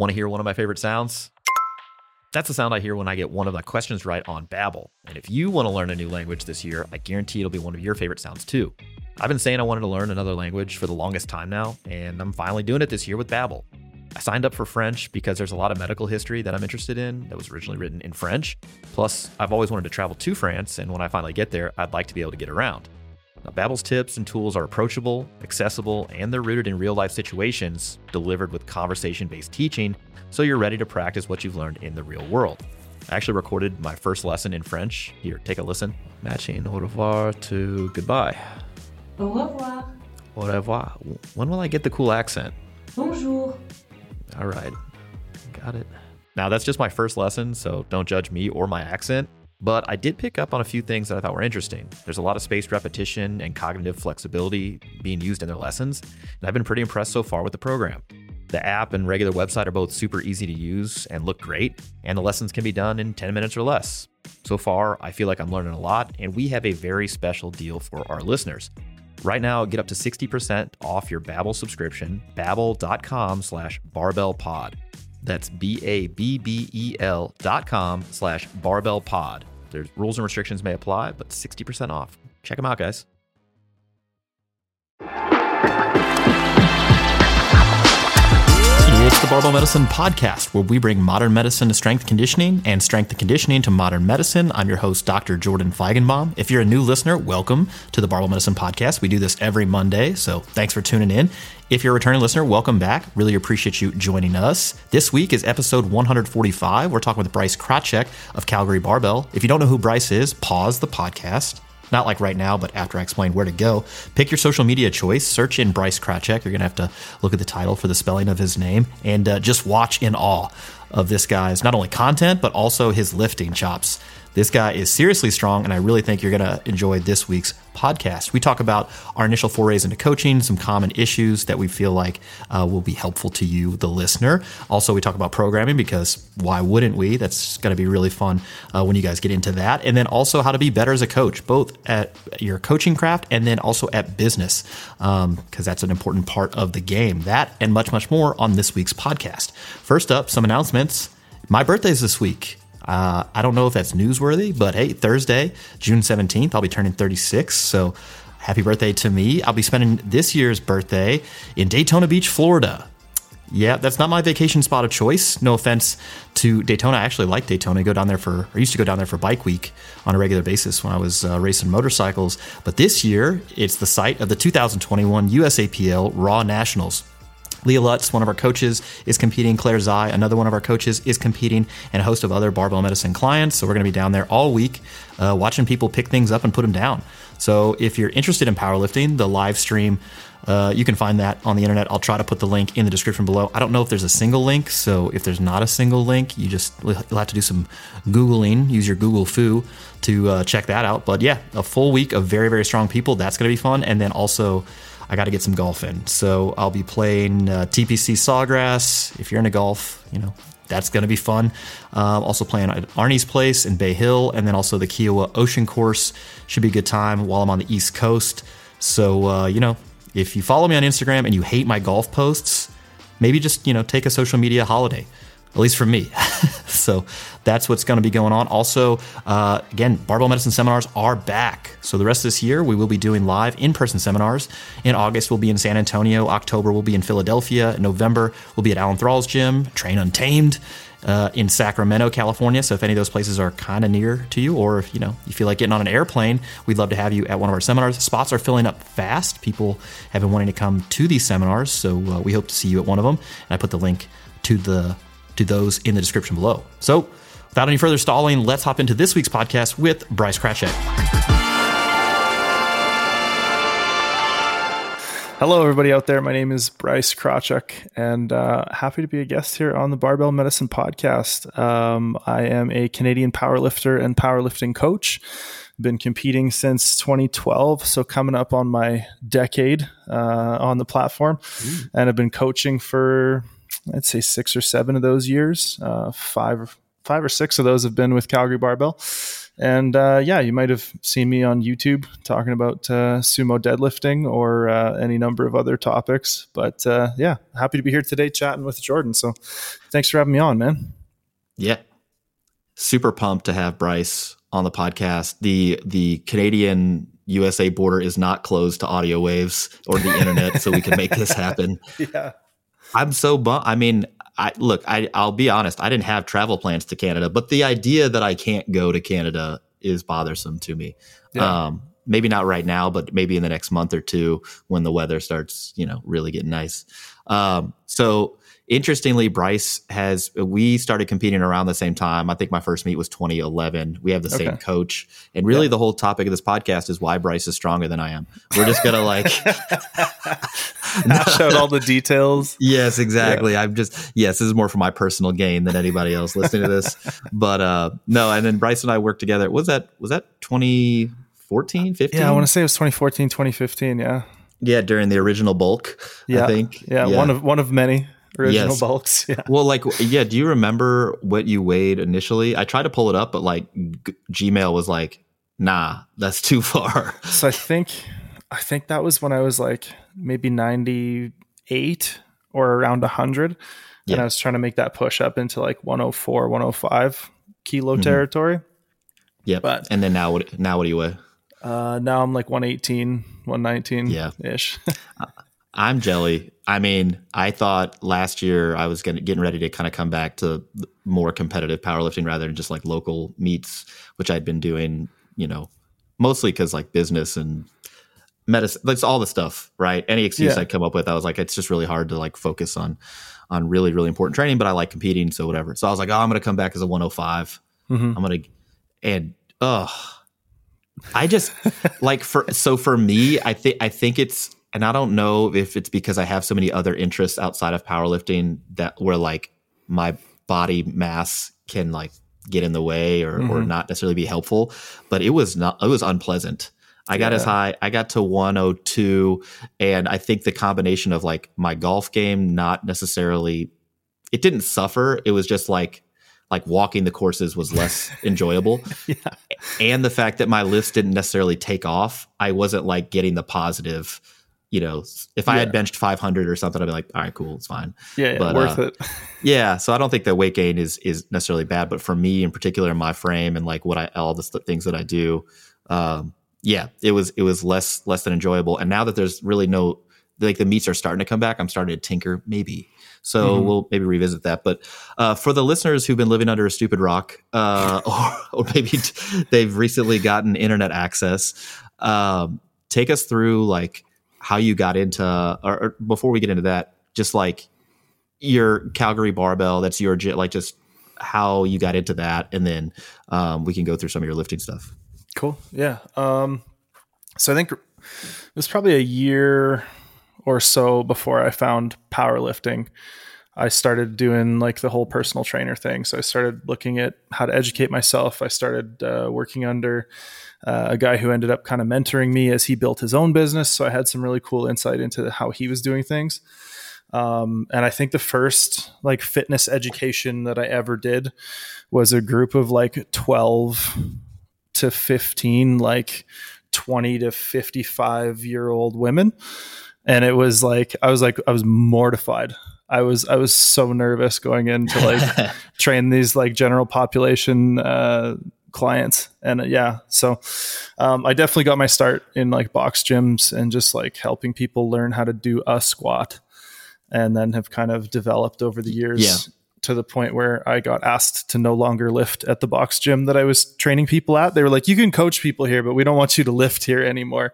Want to hear one of my favorite sounds? That's the sound I hear when I get one of my questions right on Babbel. And if you want to learn a new language this year, I guarantee it'll be one of your favorite sounds too. I've been saying I wanted to learn another language for the longest time now, and I'm finally doing it this year with Babbel. I signed up for French because there's a lot of medical history that I'm interested in that was originally written in French. Plus, I've always wanted to travel to France, and when I finally get there, I'd like to be able to get around. Now, Babbel's tips and tools are approachable, accessible, and they're rooted in real-life situations, delivered with conversation-based teaching, so you're ready to practice what you've learned in the real world. I actually recorded my first lesson in French. Here, take a listen. Matching au revoir to goodbye. Au revoir. Au revoir. When will I get the cool accent? Bonjour. All right, got it. Now, that's just my first lesson, so don't judge me or my accent. But I did pick up on a few things that I thought were interesting. There's a lot of spaced repetition and cognitive flexibility being used in their lessons, and I've been pretty impressed so far with the program. The app and regular website are both super easy to use and look great, and the lessons can be done in 10 minutes or less. So far, I feel like I'm learning a lot, and we have a very special deal for our listeners. Right now, get up to 60% off your Babbel subscription, babbel.com/barbellpod. That's BABBEL.com/barbellpod. There's rules and restrictions may apply, but 60% off. Check them out, guys. It's the Barbell Medicine Podcast, where we bring modern medicine to strength conditioning and strength and conditioning to modern medicine. I'm your host, Dr. Jordan Feigenbaum. If you're a new listener, welcome to the Barbell Medicine Podcast. We do this every Monday, so thanks for tuning in. If you're a returning listener, welcome back. Really appreciate you joining us. This week is episode 145. We're talking with Bryce Krawczyk of Calgary Barbell. If you don't know who Bryce is, pause the podcast. Not like right now, but after I explain where to go. Pick your social media choice. Search in Bryce Krawczyk. You're going to have to look at the title for the spelling of his name. And just watch in awe of this guy's not only content, but also his lifting chops. This guy is seriously strong, and I really think you're going to enjoy this week's podcast. We talk about our initial forays into coaching, some common issues that we feel like will be helpful to you, the listener. Also, we talk about programming, because why wouldn't we? That's going to be really fun when you guys get into that. And then also how to be better as a coach, both at your coaching craft and then also at business, because that's an important part of the game. That and much, much more on this week's podcast. First up, some announcements. My birthday's this week. I don't know if that's newsworthy, but hey, Thursday, June 17th, I'll be turning 36. So happy birthday to me. I'll be spending this year's birthday in Daytona Beach, Florida. Yeah, that's not my vacation spot of choice. No offense to Daytona. I actually like Daytona. I used to go down there for Bike Week on a regular basis when I was racing motorcycles. But this year, it's the site of the 2021 USAPL Raw Nationals. Leah Lutz, one of our coaches, is competing. Claire Zai, another one of our coaches, is competing, and a host of other barbell medicine clients. So we're going to be down there all week watching people pick things up and put them down. So if you're interested in powerlifting, the live stream, you can find that on the internet. I'll try to put the link in the description below. I don't know if there's a single link, so if there's not a single link, you'll have to do some Googling, use your Google Foo to check that out. But yeah, a full week of very, very strong people. That's going to be fun. And then also, I got to get some golf in. So I'll be playing TPC Sawgrass. If you're into golf, that's going to be fun. Also playing at Arnie's Place in Bay Hill, and then also the Kiowa Ocean Course. Should be a good time while I'm on the East Coast. So, if you follow me on Instagram and you hate my golf posts, maybe just, take a social media holiday. At least for me. So that's what's going to be going on. Also, again, barbell medicine seminars are back. So the rest of this year, we will be doing live in-person seminars. In August, we'll be in San Antonio. October, we'll be in Philadelphia. In November, we'll be at Alan Thrall's gym, Train Untamed, in Sacramento, California. So if any of those places are kind of near to you, or if you feel like getting on an airplane, we'd love to have you at one of our seminars. Spots are filling up fast. People have been wanting to come to these seminars, so we hope to see you at one of them. And I put the link to those in the description below. So without any further stalling, let's hop into this week's podcast with Bryce Krawczyk. Hello, everybody out there. My name is Bryce Krawczyk, and happy to be a guest here on the Barbell Medicine Podcast. I am a Canadian powerlifter and powerlifting coach. Been competing since 2012, so coming up on my decade on the platform. And I've been coaching for, I'd say 6 or 7 of those years. Five or six of those have been with Calgary Barbell. And you might have seen me on YouTube talking about sumo deadlifting or any number of other topics. But happy to be here today chatting with Jordan. So thanks for having me on, man. Yeah. Super pumped to have Bryce on the podcast. The Canadian USA border is not closed to audio waves or the internet, so we can make this happen. Yeah. I'm so bummed. I mean, I'll be honest. I didn't have travel plans to Canada, but the idea that I can't go to Canada is bothersome to me. Yeah. Maybe not right now, but maybe in the next month or two when the weather starts, really getting nice. So interestingly, Bryce we started competing around the same time. I think my first meet was 2011. We have the same coach. And really the whole topic of this podcast is why Bryce is stronger than I am. We're just going to hash out all the details. Yes, exactly. Yeah. This is more for my personal gain than anybody else listening to this. But no, and then Bryce and I worked together. Was that 2014, 15? Yeah, I want to say it was 2014, 2015. Yeah. Yeah, during the original bulk, I think. Yeah, one of many original bulks. Yeah. Well, do you remember what you weighed initially? I tried to pull it up, but Gmail was like, nah, that's too far. So I think that was when I was maybe 98 or around 100. Yeah. And I was trying to make that push up into 104, 105 kilo territory. Yeah. And then now what do you weigh? Now I'm 118, 119 ish. I'm jelly. I mean, I thought last year I was getting ready to kind of come back to more competitive powerlifting rather than just local meets, which I'd been doing, mostly because business and medicine, that's all the stuff, right? Any excuse I'd come up with, I was it's just really hard to focus on really, really important training, but I like competing, so whatever. So I was I'm going to come back as a 105. Mm-hmm. I'm going to, I just for me, I think it's, and I don't know if it's because I have so many other interests outside of powerlifting that where my body mass can get in the way or not necessarily be helpful, but it was unpleasant. I got as high, I got to 102, and I think the combination of my golf game, not necessarily, it didn't suffer. It was just walking the courses was less enjoyable. Yeah. And the fact that my lifts didn't necessarily take off, I wasn't getting the positive, if I had benched 500 or something, I'd be all right, cool, it's fine. Yeah, but, worth it. Yeah. So I don't think that weight gain is necessarily bad, but for me in particular, in my frame and all the things that I do, it was less than enjoyable. And now that there's really no, the meets are starting to come back, I'm starting to tinker maybe. So we'll maybe revisit that. But for the listeners who've been living under a stupid rock, or maybe they've recently gotten internet access, take us through how you got into, or before we get into that, just your Calgary barbell, that's your, just how you got into that. And then we can go through some of your lifting stuff. Cool. Yeah. So I think it was probably a year or so before I found powerlifting. I started doing the whole personal trainer thing. So I started looking at how to educate myself. I started working under a guy who ended up kind of mentoring me as he built his own business. So I had some really cool insight into how he was doing things. And I think the first fitness education that I ever did was a group of 12 to 15, 20 to 55-year-old women. And it was I was mortified. I was so nervous going in to train these general population clients. And so I definitely got my start in box gyms and just helping people learn how to do a squat, and then have kind of developed over the years to the point where I got asked to no longer lift at the box gym that I was training people at. They were like, you can coach people here, but we don't want you to lift here anymore.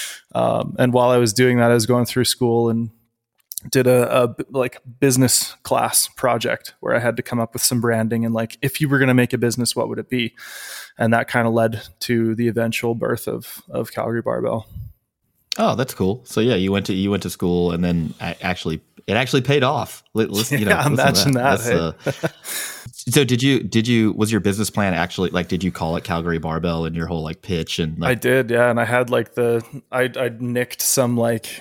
And while I was doing that, I was going through school and did a business class project where I had to come up with some branding and if you were going to make a business, what would it be? And that kind of led to the eventual birth of Calgary Barbell. Oh, that's cool. So yeah, you went to school, and then it actually paid off. Imagine that. So was your business plan actually did you call it Calgary Barbell in your whole pitch? And I did, yeah. And I had I'd nicked some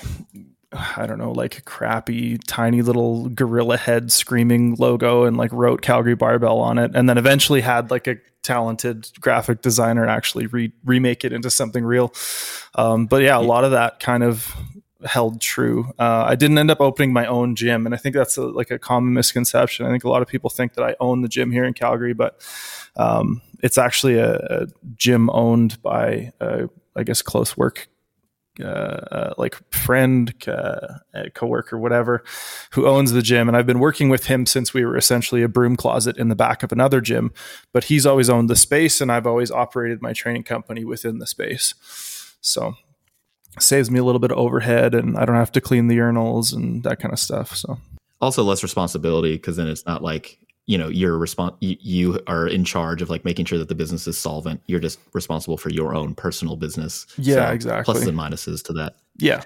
I don't know, crappy, tiny little gorilla head screaming logo and wrote Calgary Barbell on it. And then eventually had a talented graphic designer and actually remake it into something real. But yeah, a lot of that kind of held true. I didn't end up opening my own gym, and I think that's like a common misconception. I think a lot of people think that I own the gym here in Calgary, but it's actually a gym owned by I guess close work like friend, coworker, whatever, who owns the gym. And I've been working with him since we were essentially a broom closet in the back of another gym, but he's always owned the space and I've always operated my training company within the space. So saves me a little bit of overhead and I don't have to clean the urinals and that kind of stuff. So also less responsibility, because then it's not like, you know, you are in charge of like making sure that the business is solvent. You're just responsible for your own personal business. Yeah, so exactly. Pluses and minuses to that. Yeah.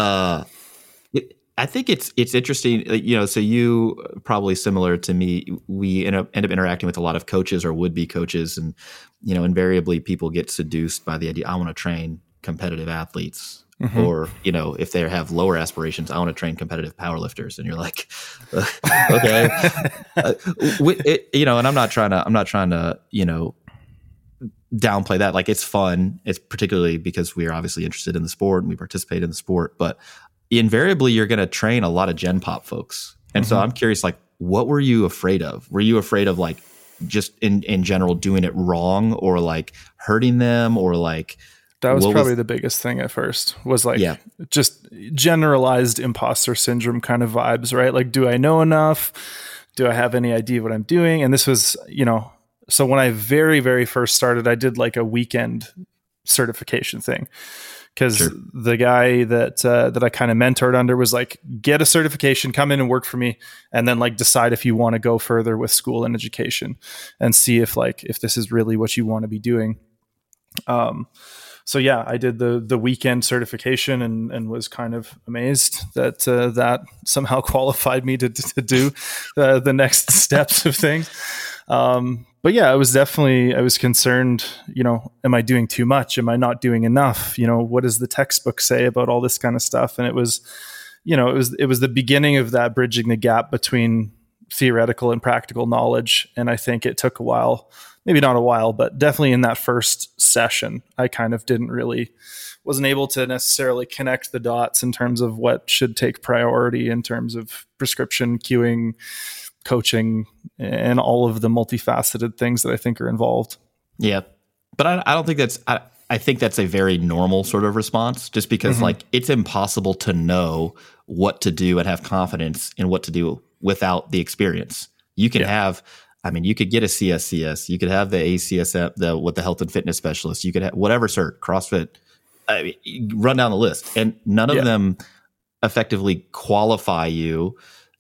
I think it's interesting, you know, so you probably similar to me, we end up interacting with a lot of coaches or would-be coaches. And, you know, invariably people get seduced by the idea, I want to train competitive athletes. Mm-hmm. Or, you know, if they have lower aspirations, I want to train competitive powerlifters. And you're like, okay, you know, and I'm not trying to, you know, downplay that. Like, it's fun. It's particularly because we are obviously interested in the sport and we participate in the sport, but invariably you're going to train a lot of Gen Pop folks. And so I'm curious, like, what were you afraid of? Were you afraid of like just in general doing it wrong or like hurting them or like, that was probably the biggest thing at first was like just generalized imposter syndrome kind of vibes, right? Like, do I know enough? Do I have any idea what I'm doing? And this was, you know, so when I very, very first started, I did like a weekend certification thing because the guy that I kind of mentored under was like, get a certification, come in and work for me. And then like decide if you want to go further with school and education and see if this is really what you want to be doing. So yeah, I did the weekend certification and was kind of amazed that that somehow qualified me to do the next steps of things. But yeah, I was concerned, you know, am I doing too much? Am I not doing enough? You know, what does the textbook say about all this kind of stuff? And it was, you know, it was the beginning of that bridging the gap between theoretical and practical knowledge. And I think it took a while. Maybe not a while, but definitely in that first session, I kind of wasn't able to necessarily connect the dots in terms of what should take priority in terms of prescription, queuing, coaching, and all of the multifaceted things that I think are involved. Yeah. But I don't think I think that's a very normal sort of response just because like it's impossible to know what to do and have confidence in what to do without the experience. You can have, I mean, you could get a CSCS, you could have the ACSM, with the health and fitness specialist, you could have whatever cert, CrossFit, I mean, run down the list, and none of them effectively qualify you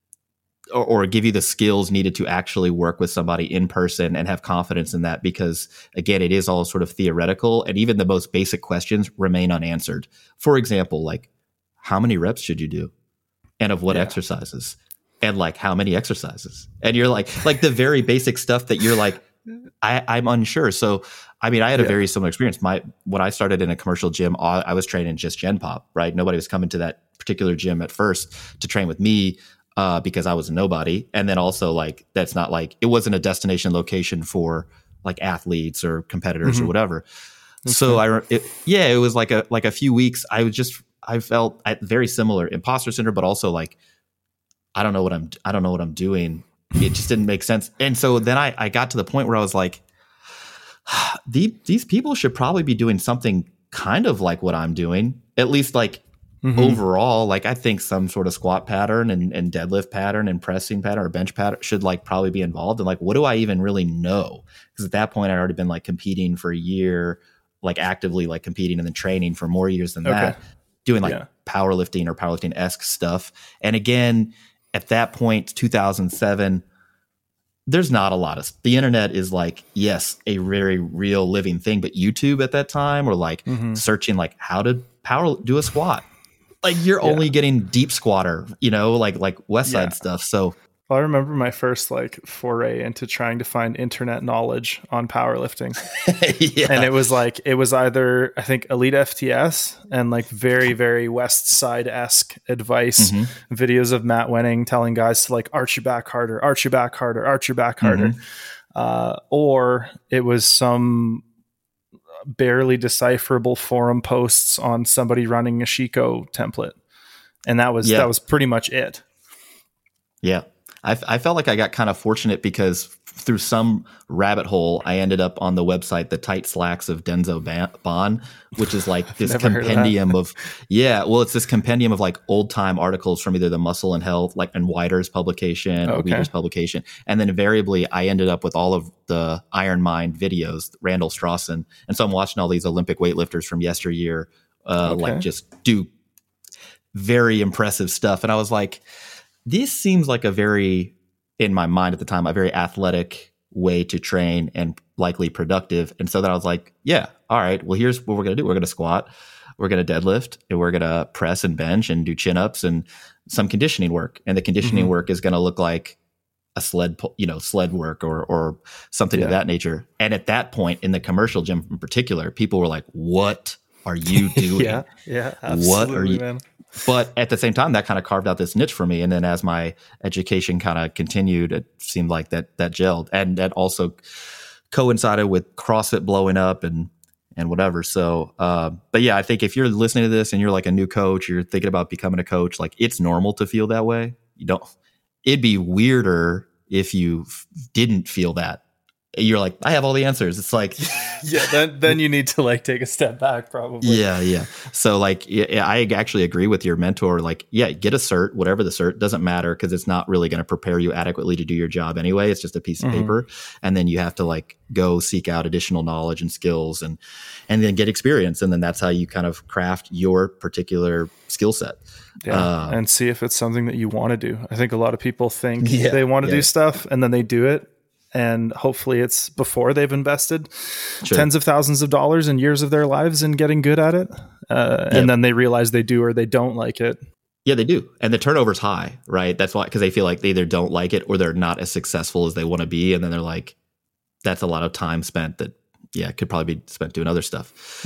or give you the skills needed to actually work with somebody in person and have confidence in that. Because again, it is all sort of theoretical, and even the most basic questions remain unanswered. For example, like how many reps should you do, and of what exercises? And like how many exercises? And you're like the very basic stuff that you're like, I'm unsure. So, I mean, I had a very similar experience. When I started in a commercial gym, I was training just Gen Pop, right? Nobody was coming to that particular gym at first to train with me because I was a nobody. And then also like, that's not like, it wasn't a destination location for like athletes or competitors or whatever. So it was like a few weeks. I felt very similar imposter syndrome, but also like, I don't know what I'm doing. It just didn't make sense. And so then I got to the point where I was like, these people should probably be doing something kind of like what I'm doing, at least like overall. Like I think some sort of squat pattern and deadlift pattern and pressing pattern or bench pattern should like probably be involved. And like, what do I even really know? Because at that point I'd already been like competing for a year, like actively like competing and then training for more years than that, doing like powerlifting or powerlifting-esque stuff. And again, at that point, 2007, there's not a lot of, the internet is like, yes, a very real living thing, but YouTube at that time or like searching like how to do a squat. Like you're only getting deep squatter, you know, like West Side stuff. So I remember my first like foray into trying to find internet knowledge on powerlifting. And it was either, I think, Elite FTS and like very, very West Side-esque advice, videos of Matt Wenning telling guys to like arch your back harder, arch your back harder, arch your back harder. or it was some barely decipherable forum posts on somebody running a Shiko template. And that was pretty much it. Yeah. I felt like I got kind of fortunate because through some rabbit hole, I ended up on the website, The Tight Slacks of Denzo Bon, which is like this compendium of, it's this compendium of like old time articles from either the Muscle and Health, like, and Wider's publication or Weider's publication. And then invariably I ended up with all of the Iron Mind videos, Randall Strawson. And so I'm watching all these Olympic weightlifters from yesteryear, like just do very impressive stuff. And I was like, this seems like a very, in my mind at the time, a very athletic way to train and likely productive. And so then I was like, yeah, all right, well, here's what we're going to do. We're going to squat, we're going to deadlift, and we're going to press and bench and do chin-ups and some conditioning work. And the conditioning work is going to look like a sled work or something of that nature. And at that point in the commercial gym in particular, people were like, what are you doing? Yeah, absolutely, what are you, man. But at the same time, that kind of carved out this niche for me. And then as my education kind of continued, it seemed like that gelled. And that also coincided with CrossFit blowing up and whatever. So, but yeah, I think if you're listening to this and you're like a new coach, you're thinking about becoming a coach, like it's normal to feel that way. It'd be weirder if you didn't feel that. You're like, I have all the answers. It's like, then you need to like take a step back probably. Yeah. So like, I actually agree with your mentor. Like, get a cert, whatever the cert, doesn't matter because it's not really going to prepare you adequately to do your job anyway. It's just a piece of paper. And then you have to like go seek out additional knowledge and skills and then get experience. And then that's how you kind of craft your particular skill set. And see if it's something that you want to do. I think a lot of people think they want to do stuff and then they do it. And hopefully it's before they've invested tens of thousands of dollars and years of their lives in getting good at it. And then they realize they do or they don't like it. Yeah, they do. And the turnover's high, right? That's why, because they feel like they either don't like it or they're not as successful as they want to be. And then they're like, that's a lot of time spent that, could probably be spent doing other stuff.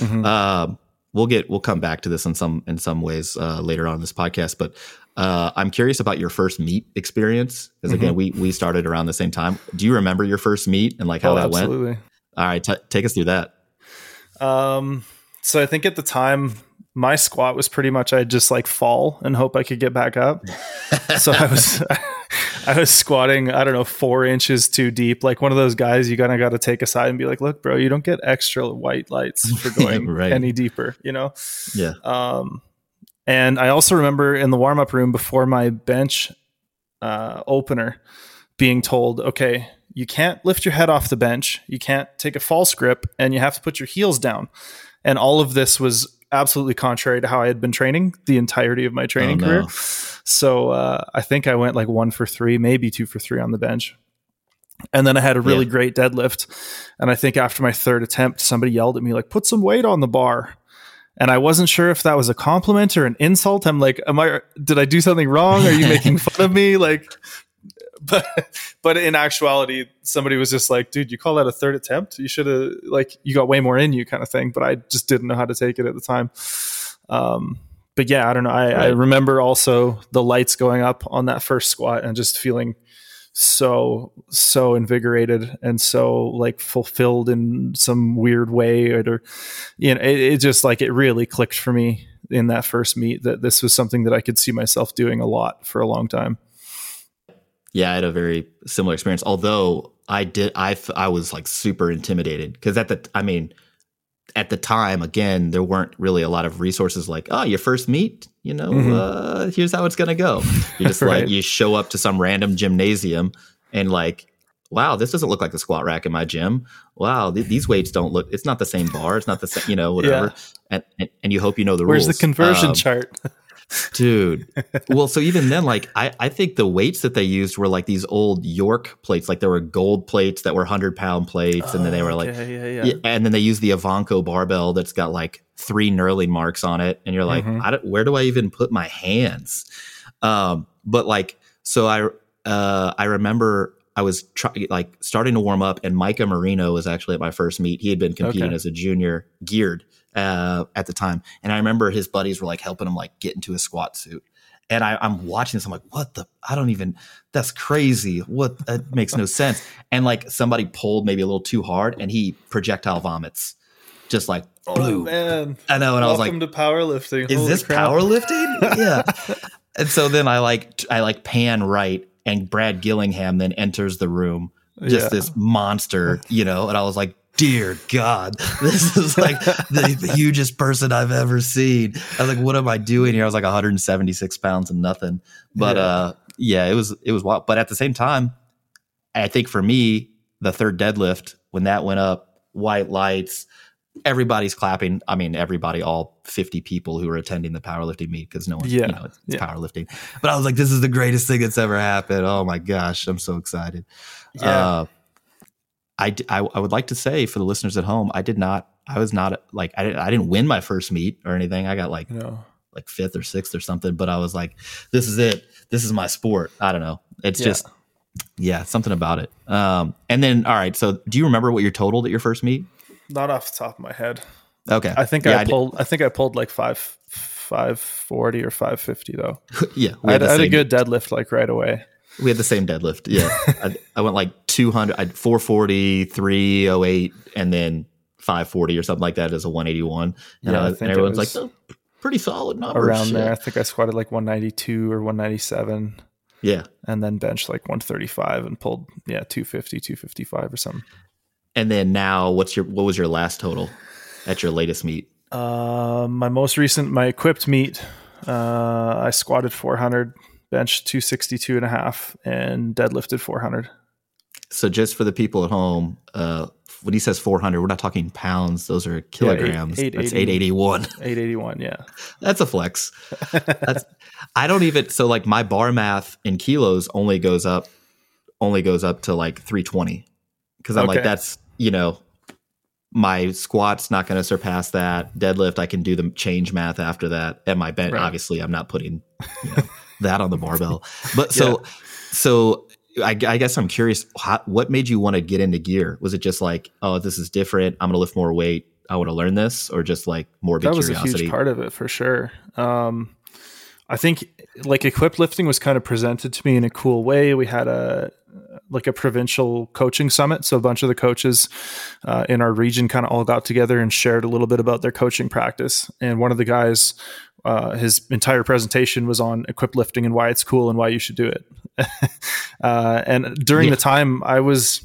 We'll come back to this in some ways later on in this podcast, but I'm curious about your first meet experience because again, we started around the same time. Do you remember your first meet and like how that went? Absolutely. All right, take us through that. So I think at the time my squat was pretty much I'd just like fall and hope I could get back up. So I was squatting, 4 inches too deep. Like one of those guys you got to take aside and be like, look, bro, you don't get extra white lights for going any deeper, Yeah. And I also remember in the warm-up room before my bench opener being told, okay, you can't lift your head off the bench. You can't take a false grip and you have to put your heels down. And all of this was absolutely contrary to how I had been training the entirety of my training career. So I think I went like 1 for 3, maybe 2 for 3 on the bench. And then I had a really great deadlift. And I think after my third attempt, somebody yelled at me like, put some weight on the bar. And I wasn't sure if that was a compliment or an insult. I'm like, did I do something wrong? Are you making fun of me? Like, but in actuality, somebody was just like, dude, you call that a third attempt? You should have, like, you got way more in you kind of thing. But I just didn't know how to take it at the time. But yeah, I don't know. I remember also the lights going up on that first squat and just feeling so invigorated and so like fulfilled in some weird way, or it just like it really clicked for me in that first meet that this was something that I could see myself doing a lot for a long time. Yeah, I had a very similar experience, although I was like super intimidated because at the time, again, there weren't really a lot of resources like, oh, your first meet, here's how it's going to go. You just like, you show up to some random gymnasium and like, wow, this doesn't look like the squat rack in my gym. Wow, these weights don't look, it's not the same bar. It's not the same, whatever. Yeah. And you hope you know the rules. Where's the conversion chart? Dude. Well, so even then, like, I think the weights that they used were like these old York plates. Like there were gold plates that were 100-pound plates. And then they were like, and then they used the Avanco barbell that's got like 3 knurling marks on it. And you're like, where do I even put my hands? But like, so I remember I was starting to warm up, and Micah Marino was actually at my first meet. He had been competing as a junior geared at the time. And I remember his buddies were like helping him like get into his squat suit. And I'm watching this. I'm like, that's crazy. That makes no sense. And like somebody pulled maybe a little too hard and he projectile vomits. Just like, oh man. I know. And I was like, welcome to powerlifting. Is this powerlifting? Yeah. And so then I pan right and Brad Gillingham then enters the room. Just this monster, and I was like, dear God, this is like the hugest person I've ever seen. I was like, what am I doing here? I was like 176 pounds and nothing. But it was wild. But at the same time, I think for me, the third deadlift, when that went up, white lights, everybody's clapping. I mean, everybody, all 50 people who were attending the powerlifting meet, because no one, it's powerlifting. But I was like, this is the greatest thing that's ever happened. Oh my gosh, I'm so excited. Yeah. I would like to say for the listeners at home, I didn't win my first meet or anything. I got like fifth or sixth or something, but I was like, this is it. This is my sport. I don't know. It's just, something about it. And then, all right. So do you remember what you totaled at your first meet? Not off the top of my head. Okay. I think I pulled like 540 or 550 though. Yeah. I had a good deadlift like right away. We had the same deadlift. Yeah. I went like 200, 440, 308, and then 540 or something like that as a 181. And everyone's like, oh, pretty solid number. Around there. I think I squatted like 192 or 197. Yeah. And then benched like 135 and pulled, 250, 255 or something. And then now what was your last total at your latest meet? My equipped meet, I squatted 400. Benched 262 and a half and deadlifted 400. So just for the people at home, when he says 400, we're not talking pounds. Those are kilograms. That's 881. 881, yeah. That's a flex. So like my bar math in kilos only goes up to like 320. Because I'm like, that's, my squat's not going to surpass that. Deadlift, I can do the change math after that. And my bench, obviously, I'm not putting, that on the barbell. But so I guess I'm curious, what made you want to get into gear? Was it just like, oh, this is different, I'm going to lift more weight, I want to learn this, or just like morbid curiosity? That was a huge part of it for sure. I think like equipped lifting was kind of presented to me in a cool way. We had a provincial coaching summit. So a bunch of the coaches in our region kind of all got together and shared a little bit about their coaching practice. And one of the guys, his entire presentation was on equipped lifting and why it's cool and why you should do it. And during the time I was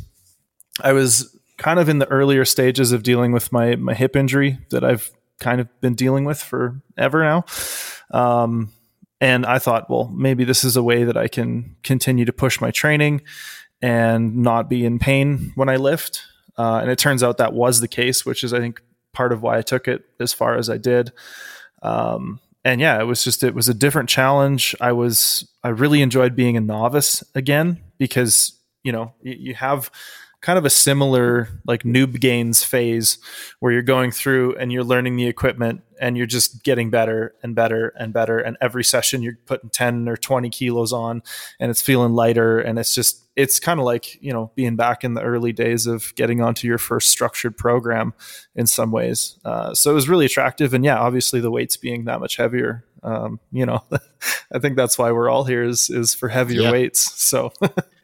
kind of in the earlier stages of dealing with my hip injury that I've kind of been dealing with forever now. And I thought, well, maybe this is a way that I can continue to push my training and not be in pain when I lift. And it turns out that was the case, which is, I think, part of why I took it as far as I did. It was a different challenge. I really enjoyed being a novice again, because, you have kind of a similar like noob gains phase where you're going through and you're learning the equipment and you're just getting better and better and better. And every session you're putting 10 or 20 kilos on and it's feeling lighter. And it's kind of like, being back in the early days of getting onto your first structured program in some ways. So it was really attractive. And obviously the weights being that much heavier, I think that's why we're all here is for heavier weights. So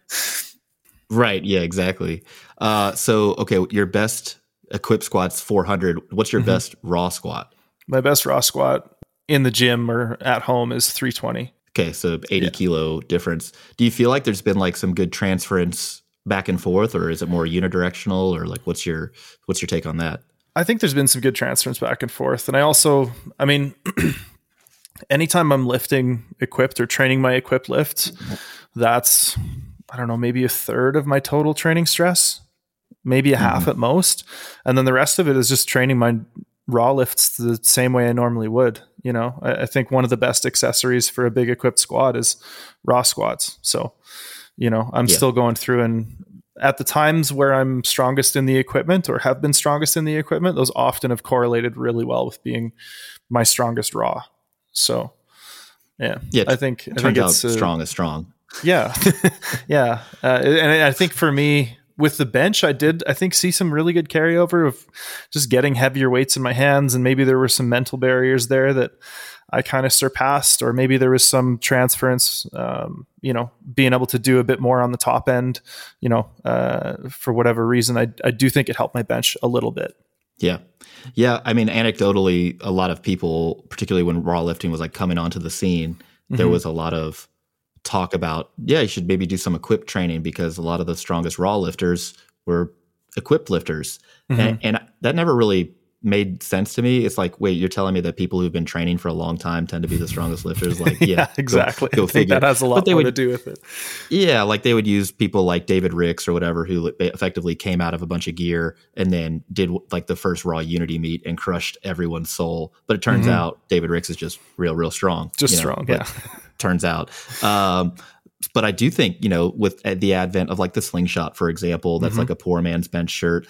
right. Yeah, exactly. Okay, your best equipped squat's 400. What's your best raw squat? My best raw squat in the gym or at home is 320. Okay, so 80 kilo difference. Do you feel like there's been like some good transference back and forth, or is it more unidirectional, or like what's your take on that? I think there's been some good transference back and forth. And I mean, anytime I'm lifting equipped or training my equipped lifts, that's, I don't know, maybe a third of my total training stress, maybe a half at most. And then the rest of it is just training my raw lifts the same way I normally would. I think one of the best accessories for a big equipped squat is raw squats. So, I'm still going through, and at the times where I'm strongest in the equipment or have been strongest in the equipment, those often have correlated really well with being my strongest raw. So I think it's strong is strong. Yeah. Yeah. And I think for me with the bench, I think see some really good carryover of just getting heavier weights in my hands. And maybe there were some mental barriers there that I kind of surpassed, or maybe there was some transference, being able to do a bit more on the top end, for whatever reason. I do think it helped my bench a little bit. Yeah. Yeah. I mean, anecdotally, a lot of people, particularly when raw lifting was like coming onto the scene, there was a lot of talk about, you should maybe do some equipped training, because a lot of the strongest raw lifters were equipped lifters. And that never really made sense to me. It's like, wait, you're telling me that people who've been training for a long time tend to be the strongest lifters? Like, yeah, exactly. Go I think figure. that has a lot more to do with it. Yeah, like they would use people like David Ricks or whatever, who effectively came out of a bunch of gear and then did like the first raw unity meet and crushed everyone's soul. But it turns out David Ricks is just real strong. Turns out. But I do think, with the advent of like the slingshot, for example, that's like a poor man's bench shirt.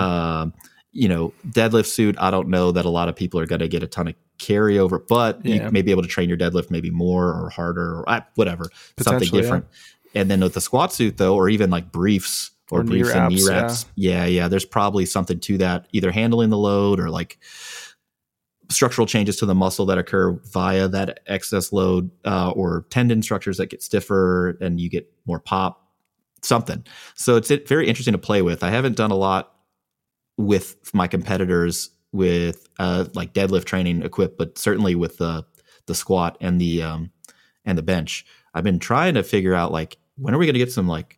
Deadlift suit, I don't know that a lot of people are going to get a ton of carryover, but you may be able to train your deadlift maybe more or harder or whatever, something different. Yeah. And then with the squat suit though, or even like briefs or briefs and knee wraps. Yeah. There's probably something to that, either handling the load or like structural changes to the muscle that occur via that excess load, or tendon structures that get stiffer and you get more pop, something. So it's very interesting to play with. I haven't done a lot with my competitors with like deadlift training equipped, but certainly with the squat and the bench. I've been trying to figure out like, when are we going to get some like,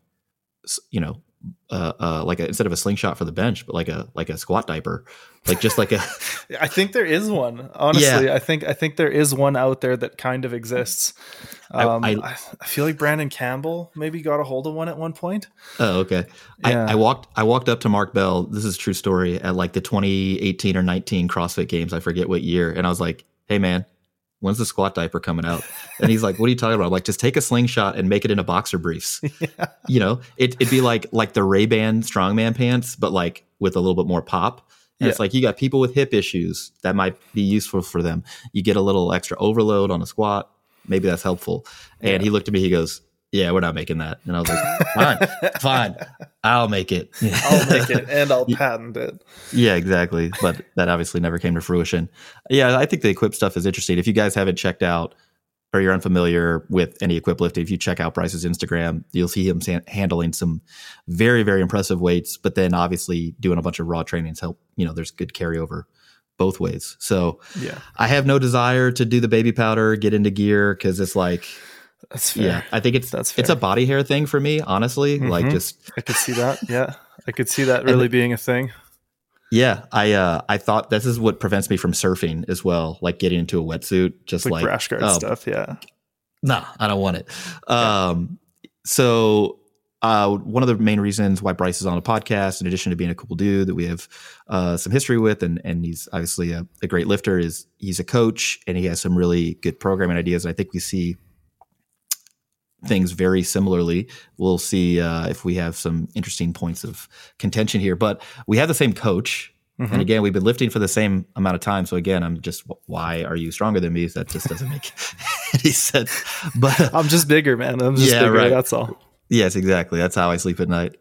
instead of a slingshot for the bench, but like a squat diaper, like just like a. I think there is one. Honestly, yeah. I think there is one out there that kind of exists. I feel like Brandon Campbell maybe got a hold of one at one point. Oh, okay. Yeah. I walked up to Mark Bell. This is a true story, at like the 2018 or 19 CrossFit Games. I forget what year. And I was like, hey man, when's the squat diaper coming out? And he's like, what are you talking about? I'm like, just take a slingshot and make it into boxer briefs. Yeah. It'd be like the Ray-Ban strongman pants, but like with a little bit more pop. And it's like, you got people with hip issues that might be useful for them. You get a little extra overload on a squat. Maybe that's helpful. And he looked at me, he goes, yeah, we're not making that. And I was like, fine, I'll make it. I'll make it and I'll patent it. Yeah, exactly. But that obviously never came to fruition. Yeah, I think the equip stuff is interesting. If you guys haven't checked out, or you're unfamiliar with any equip lifting, if you check out Bryce's Instagram, you'll see him handling some very, very impressive weights, but then obviously doing a bunch of raw trainings help, there's good carryover both ways. So I have no desire to do the baby powder, get into gear, because it's like, that's fair. Yeah, I think it's a body hair thing for me, honestly. Like just I could see that. Yeah, I could see that really being a thing. Yeah, I thought this is what prevents me from surfing as well, like getting into a wetsuit, just like rash guard stuff. Yeah, no, I don't want it. So one of the main reasons why Bryce is on a podcast, in addition to being a cool dude that we have some history with, and he's obviously a great lifter, is he's a coach and he has some really good programming ideas. And I think we see things very similarly. We'll see if we have some interesting points of contention here, but we have the same coach. And again, we've been lifting for the same amount of time. So again, I'm just, why are you stronger than me? That just doesn't make any sense. But I'm just bigger, man. I'm just bigger. Right. That's all. Yes, exactly. That's how I sleep at night.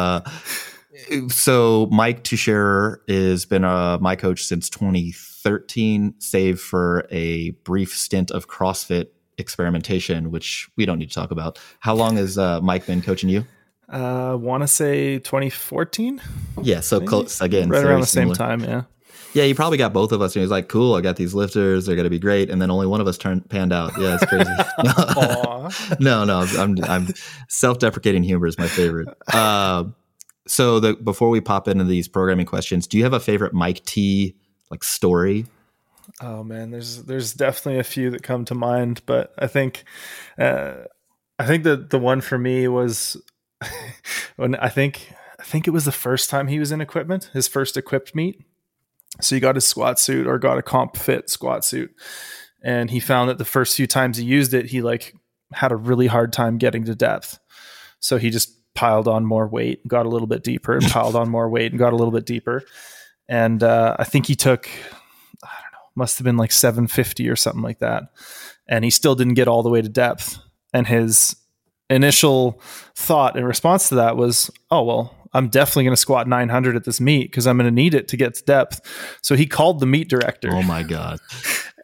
So Mike Teixeira has been my coach since 2013, save for a brief stint of CrossFit experimentation, which we don't need to talk about. How long has Mike been coaching you? Want to say 2014. Yeah, so close again, right around the same time. Yeah, he probably got both of us, and he was like, "Cool, I got these lifters; they're gonna be great." And then only one of us panned out. Yeah, it's crazy. No, I'm self-deprecating humor is my favorite. So before we pop into these programming questions, do you have a favorite Mike T story? Oh man, there's definitely a few that come to mind, but I think that the one for me was when I think it was the first time he was in equipment, his first equipped meet. So he got his squat suit, or got a comp fit squat suit, and he found that the first few times he used it, he had a really hard time getting to depth. So he just piled on more weight, got a little bit deeper, and piled on more weight and got a little bit deeper. And I think he took, must have been like 750 or something like that. And he still didn't get all the way to depth. And his initial thought in response to that was, oh, well, I'm definitely going to squat 900 at this meet because I'm going to need it to get to depth. So he called the meet director. Oh my God.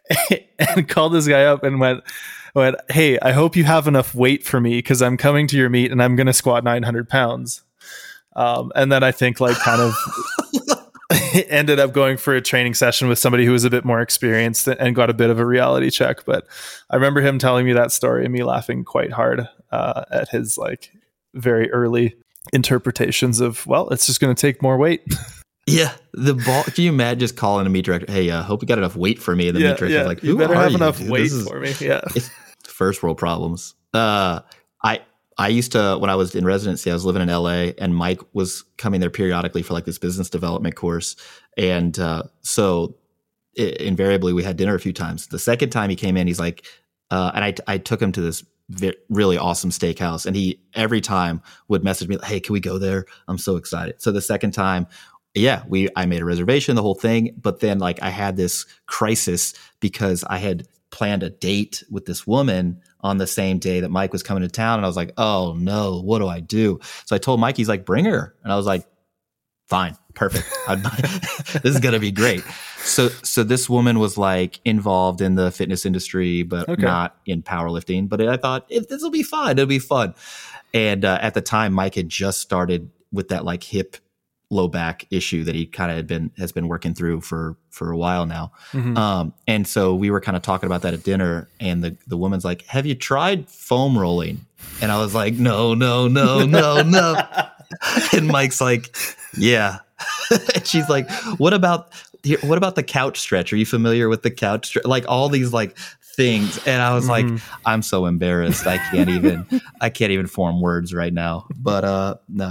and called this guy up and went, hey, I hope you have enough weight for me because I'm coming to your meet and I'm going to squat 900 pounds. And then I think like kind of ended up going for a training session with somebody who was a bit more experienced and got a bit of a reality check. But I remember him telling me that story and me laughing quite hard at his like very early interpretations of, well, it's just going to take more weight. Yeah, the ball. Can you imagine just calling a meet director? Hey, hope you got enough weight for me. And the meet director's like, you better have enough weight for me. Yeah, it's first world problems. I used to, when I was in residency, I was living in LA, and Mike was coming there periodically for like this business development course, and so invariably we had dinner a few times. The second time he came in, he's like, and I took him to this really awesome steakhouse, and he every time would message me, hey, can we go there? I'm so excited. So the second time, yeah, I made a reservation, the whole thing. But then like I had this crisis because I had planned a date with this woman on the same day that Mike was coming to town. And I was like, oh no, what do I do? So I told Mike, he's like, bring her. And I was like, fine, perfect. This is going to be great. So this woman was like involved in the fitness industry, but not in powerlifting. But I thought, if this will be fun, it'll be fun. And at the time, Mike had just started with that like hip low back issue that he kind of has been working through for a while now. Mm-hmm. And so we were kind of talking about that at dinner, and the woman's like, have you tried foam rolling? And I was like, no. And Mike's like, yeah. And she's like, what about the couch stretch? Are you familiar with the couch stretch? Like all these like things. And I was like, I'm so embarrassed. I can't even form words right now. But no,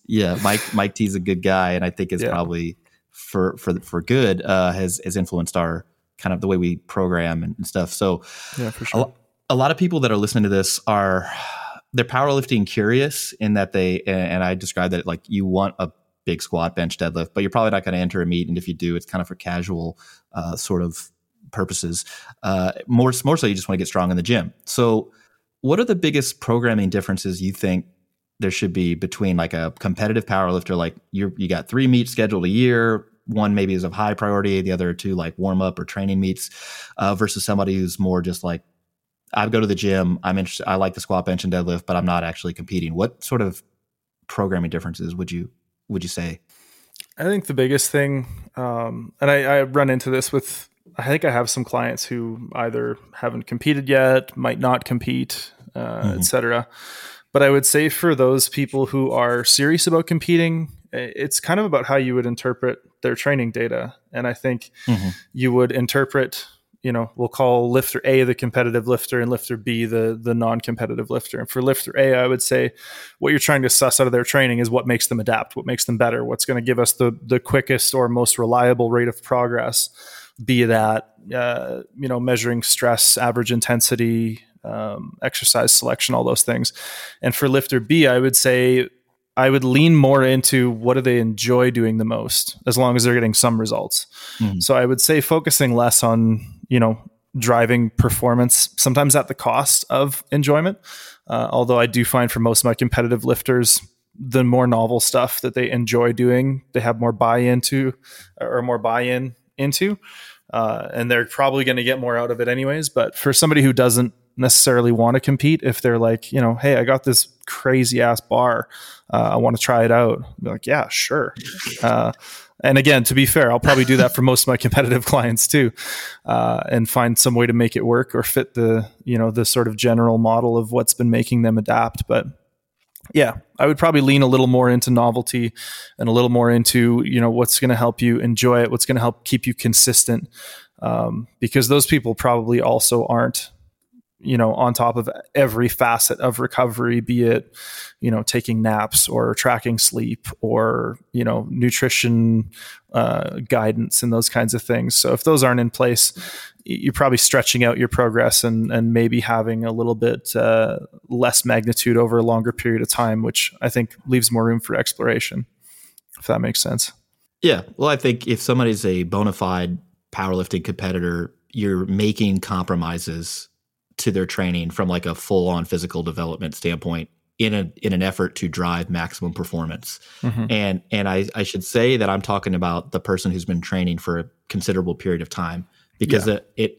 Mike T's a good guy, and I think it's probably for good has influenced our kind of the way we program and stuff. So yeah, for sure. A lot of people that are listening to this they're powerlifting curious in that and I described that like you want a big squat, bench, deadlift, but you're probably not going to enter a meet. And if you do, it's kind of for casual sort of purposes. More so you just want to get strong in the gym. So what are the biggest programming differences you think there should be between like a competitive powerlifter, like you got 3 meets scheduled a year, one maybe is of high priority, the other 2 like warm up or training meets, versus somebody who's more just like, I go to the gym, I'm interested, I like the squat, bench, and deadlift, but I'm not actually competing. What sort of programming differences would you say? I think the biggest thing, and I run into this with, I think I have some clients who either haven't competed yet, might not compete, etc. But I would say for those people who are serious about competing, it's kind of about how you would interpret their training data. And I think you would interpret, we'll call lifter A the competitive lifter and lifter B the non-competitive lifter. And for lifter A, I would say what you're trying to suss out of their training is what makes them adapt, what makes them better, what's going to give us the quickest or most reliable rate of progress, be that, measuring stress, average intensity, exercise selection, all those things. And for lifter B, I would say I would lean more into what do they enjoy doing the most, as long as they're getting some results. So I would say focusing less on, driving performance, sometimes at the cost of enjoyment. Although I do find for most of my competitive lifters, the more novel stuff that they enjoy doing, they have more buy-in into, and they're probably going to get more out of it anyways. But for somebody who doesn't necessarily want to compete, if they're like, hey, I got this crazy ass bar, I want to try it out. I'd be like, yeah, sure. And again, to be fair, I'll probably do that for most of my competitive clients too, and find some way to make it work or fit the sort of general model of what's been making them adapt. But yeah, I would probably lean a little more into novelty and a little more into, what's going to help you enjoy it, what's going to help keep you consistent. Because those people probably also aren't, on top of every facet of recovery, be it, taking naps or tracking sleep or, nutrition guidance and those kinds of things. So if those aren't in place, you're probably stretching out your progress and maybe having a little bit less magnitude over a longer period of time, which I think leaves more room for exploration, if that makes sense. Yeah. Well, I think if somebody's a bona fide powerlifting competitor, you're making compromises to their training from like a full-on physical development standpoint in an effort to drive maximum performance. And I should say that I'm talking about the person who's been training for a considerable period of time, because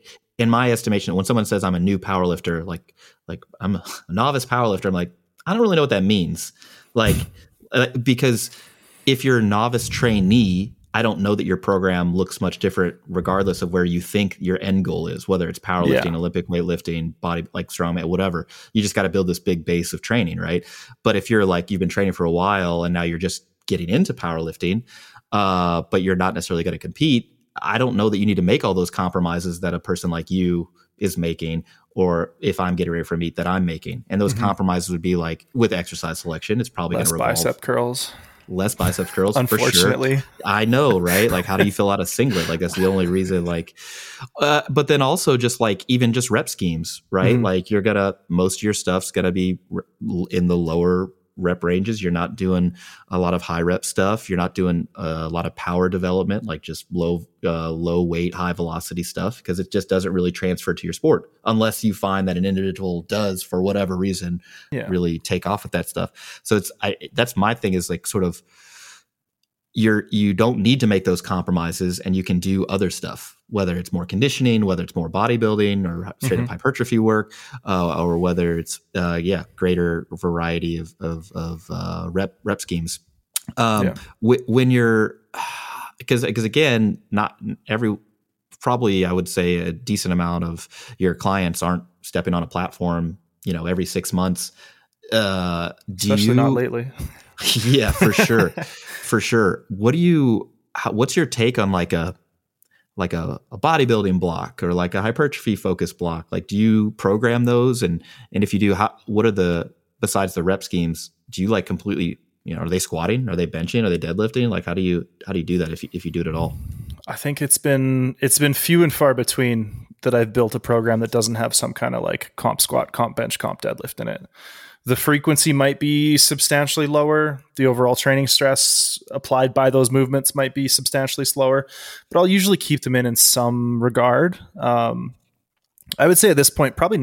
in my estimation, when someone says I'm a new power lifter, like I'm a novice power lifter, I'm like, I don't really know what that means. Like, because if you're a novice trainee, I don't know that your program looks much different regardless of where you think your end goal is, whether it's powerlifting, Olympic weightlifting, body, like strongman, whatever. You just got to build this big base of training, right? But if you're like, you've been training for a while and now you're just getting into powerlifting, but you're not necessarily going to compete, I don't know that you need to make all those compromises that a person like you is making, or if I'm getting ready for meet that I'm making. And those compromises would be like, with exercise selection, it's probably going to revolve. Less bicep curls, unfortunately. For sure. I know, right? Like, how do you fill out a singlet? Like, that's the only reason. Like, but then also just like even just rep schemes, right? Like, most of your stuff's gonna be in the lower rep ranges. You're not doing a lot of high rep stuff. You're not doing a lot of power development, like just low weight, high velocity stuff, because it just doesn't really transfer to your sport unless you find that an individual does, for whatever reason, really take off with that stuff. So that's my thing, is like, sort of, you don't need to make those compromises, and you can do other stuff, whether it's more conditioning, whether it's more bodybuilding or straight up hypertrophy work, or whether it's greater variety of rep schemes. When you're, because again, not every, probably I would say a decent amount of your clients aren't stepping on a platform, every 6 months. Especially not lately. Yeah, for sure. For sure. What's your take on like a bodybuilding block or like a hypertrophy focus block? Like, do you program those? And if you do, what are besides the rep schemes, do you like completely, are they squatting? Are they benching? Are they deadlifting? Like, how do you do that if you do it at all? I think it's been few and far between that I've built a program that doesn't have some kind of like comp squat, comp bench, comp deadlift in it. The frequency might be substantially lower. The overall training stress applied by those movements might be substantially slower, but I'll usually keep them in some regard. I would say at this point, probably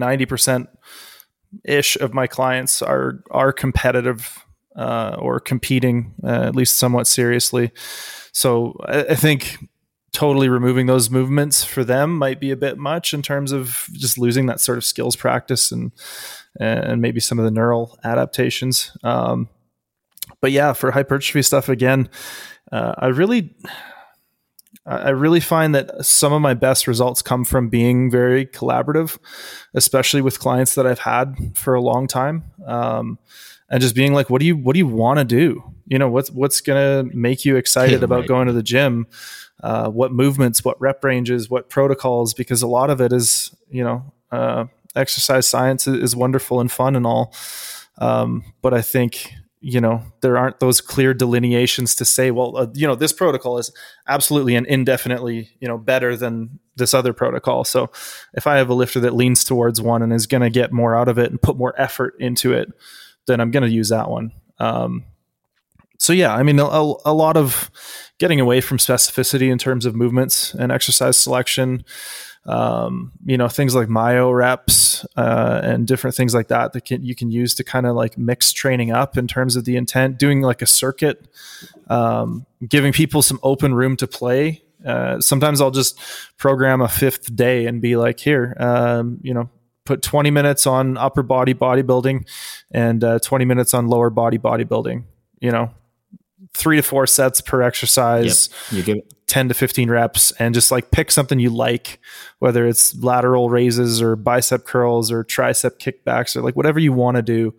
90%-ish of my clients are competitive or competing, at least somewhat seriously. So I think totally removing those movements for them might be a bit much in terms of just losing that sort of skills practice and maybe some of the neural adaptations. But yeah, for hypertrophy stuff, again, I really find that some of my best results come from being very collaborative, especially with clients that I've had for a long time. And just being like, what do you want to do? What's going to make you excited about going to the gym? What movements, what rep ranges, what protocols, because a lot of it is, exercise science is wonderful and fun and all. But I think, there aren't those clear delineations to say, well, this protocol is absolutely and indefinitely, better than this other protocol. So if I have a lifter that leans towards one and is going to get more out of it and put more effort into it, then I'm going to use that one. So yeah, I mean, a lot of getting away from specificity in terms of movements and exercise selection, things like myo reps and different things like that you can use to kind of like mix training up in terms of the intent, doing like a circuit, giving people some open room to play. Sometimes I'll just program a 5th day and be like, here, put 20 minutes on upper body bodybuilding and 20 minutes on lower body bodybuilding, 3 to 4 sets per exercise, you give it 10 to 15 reps, and just like pick something you like, whether it's lateral raises or bicep curls or tricep kickbacks or like whatever you want to do.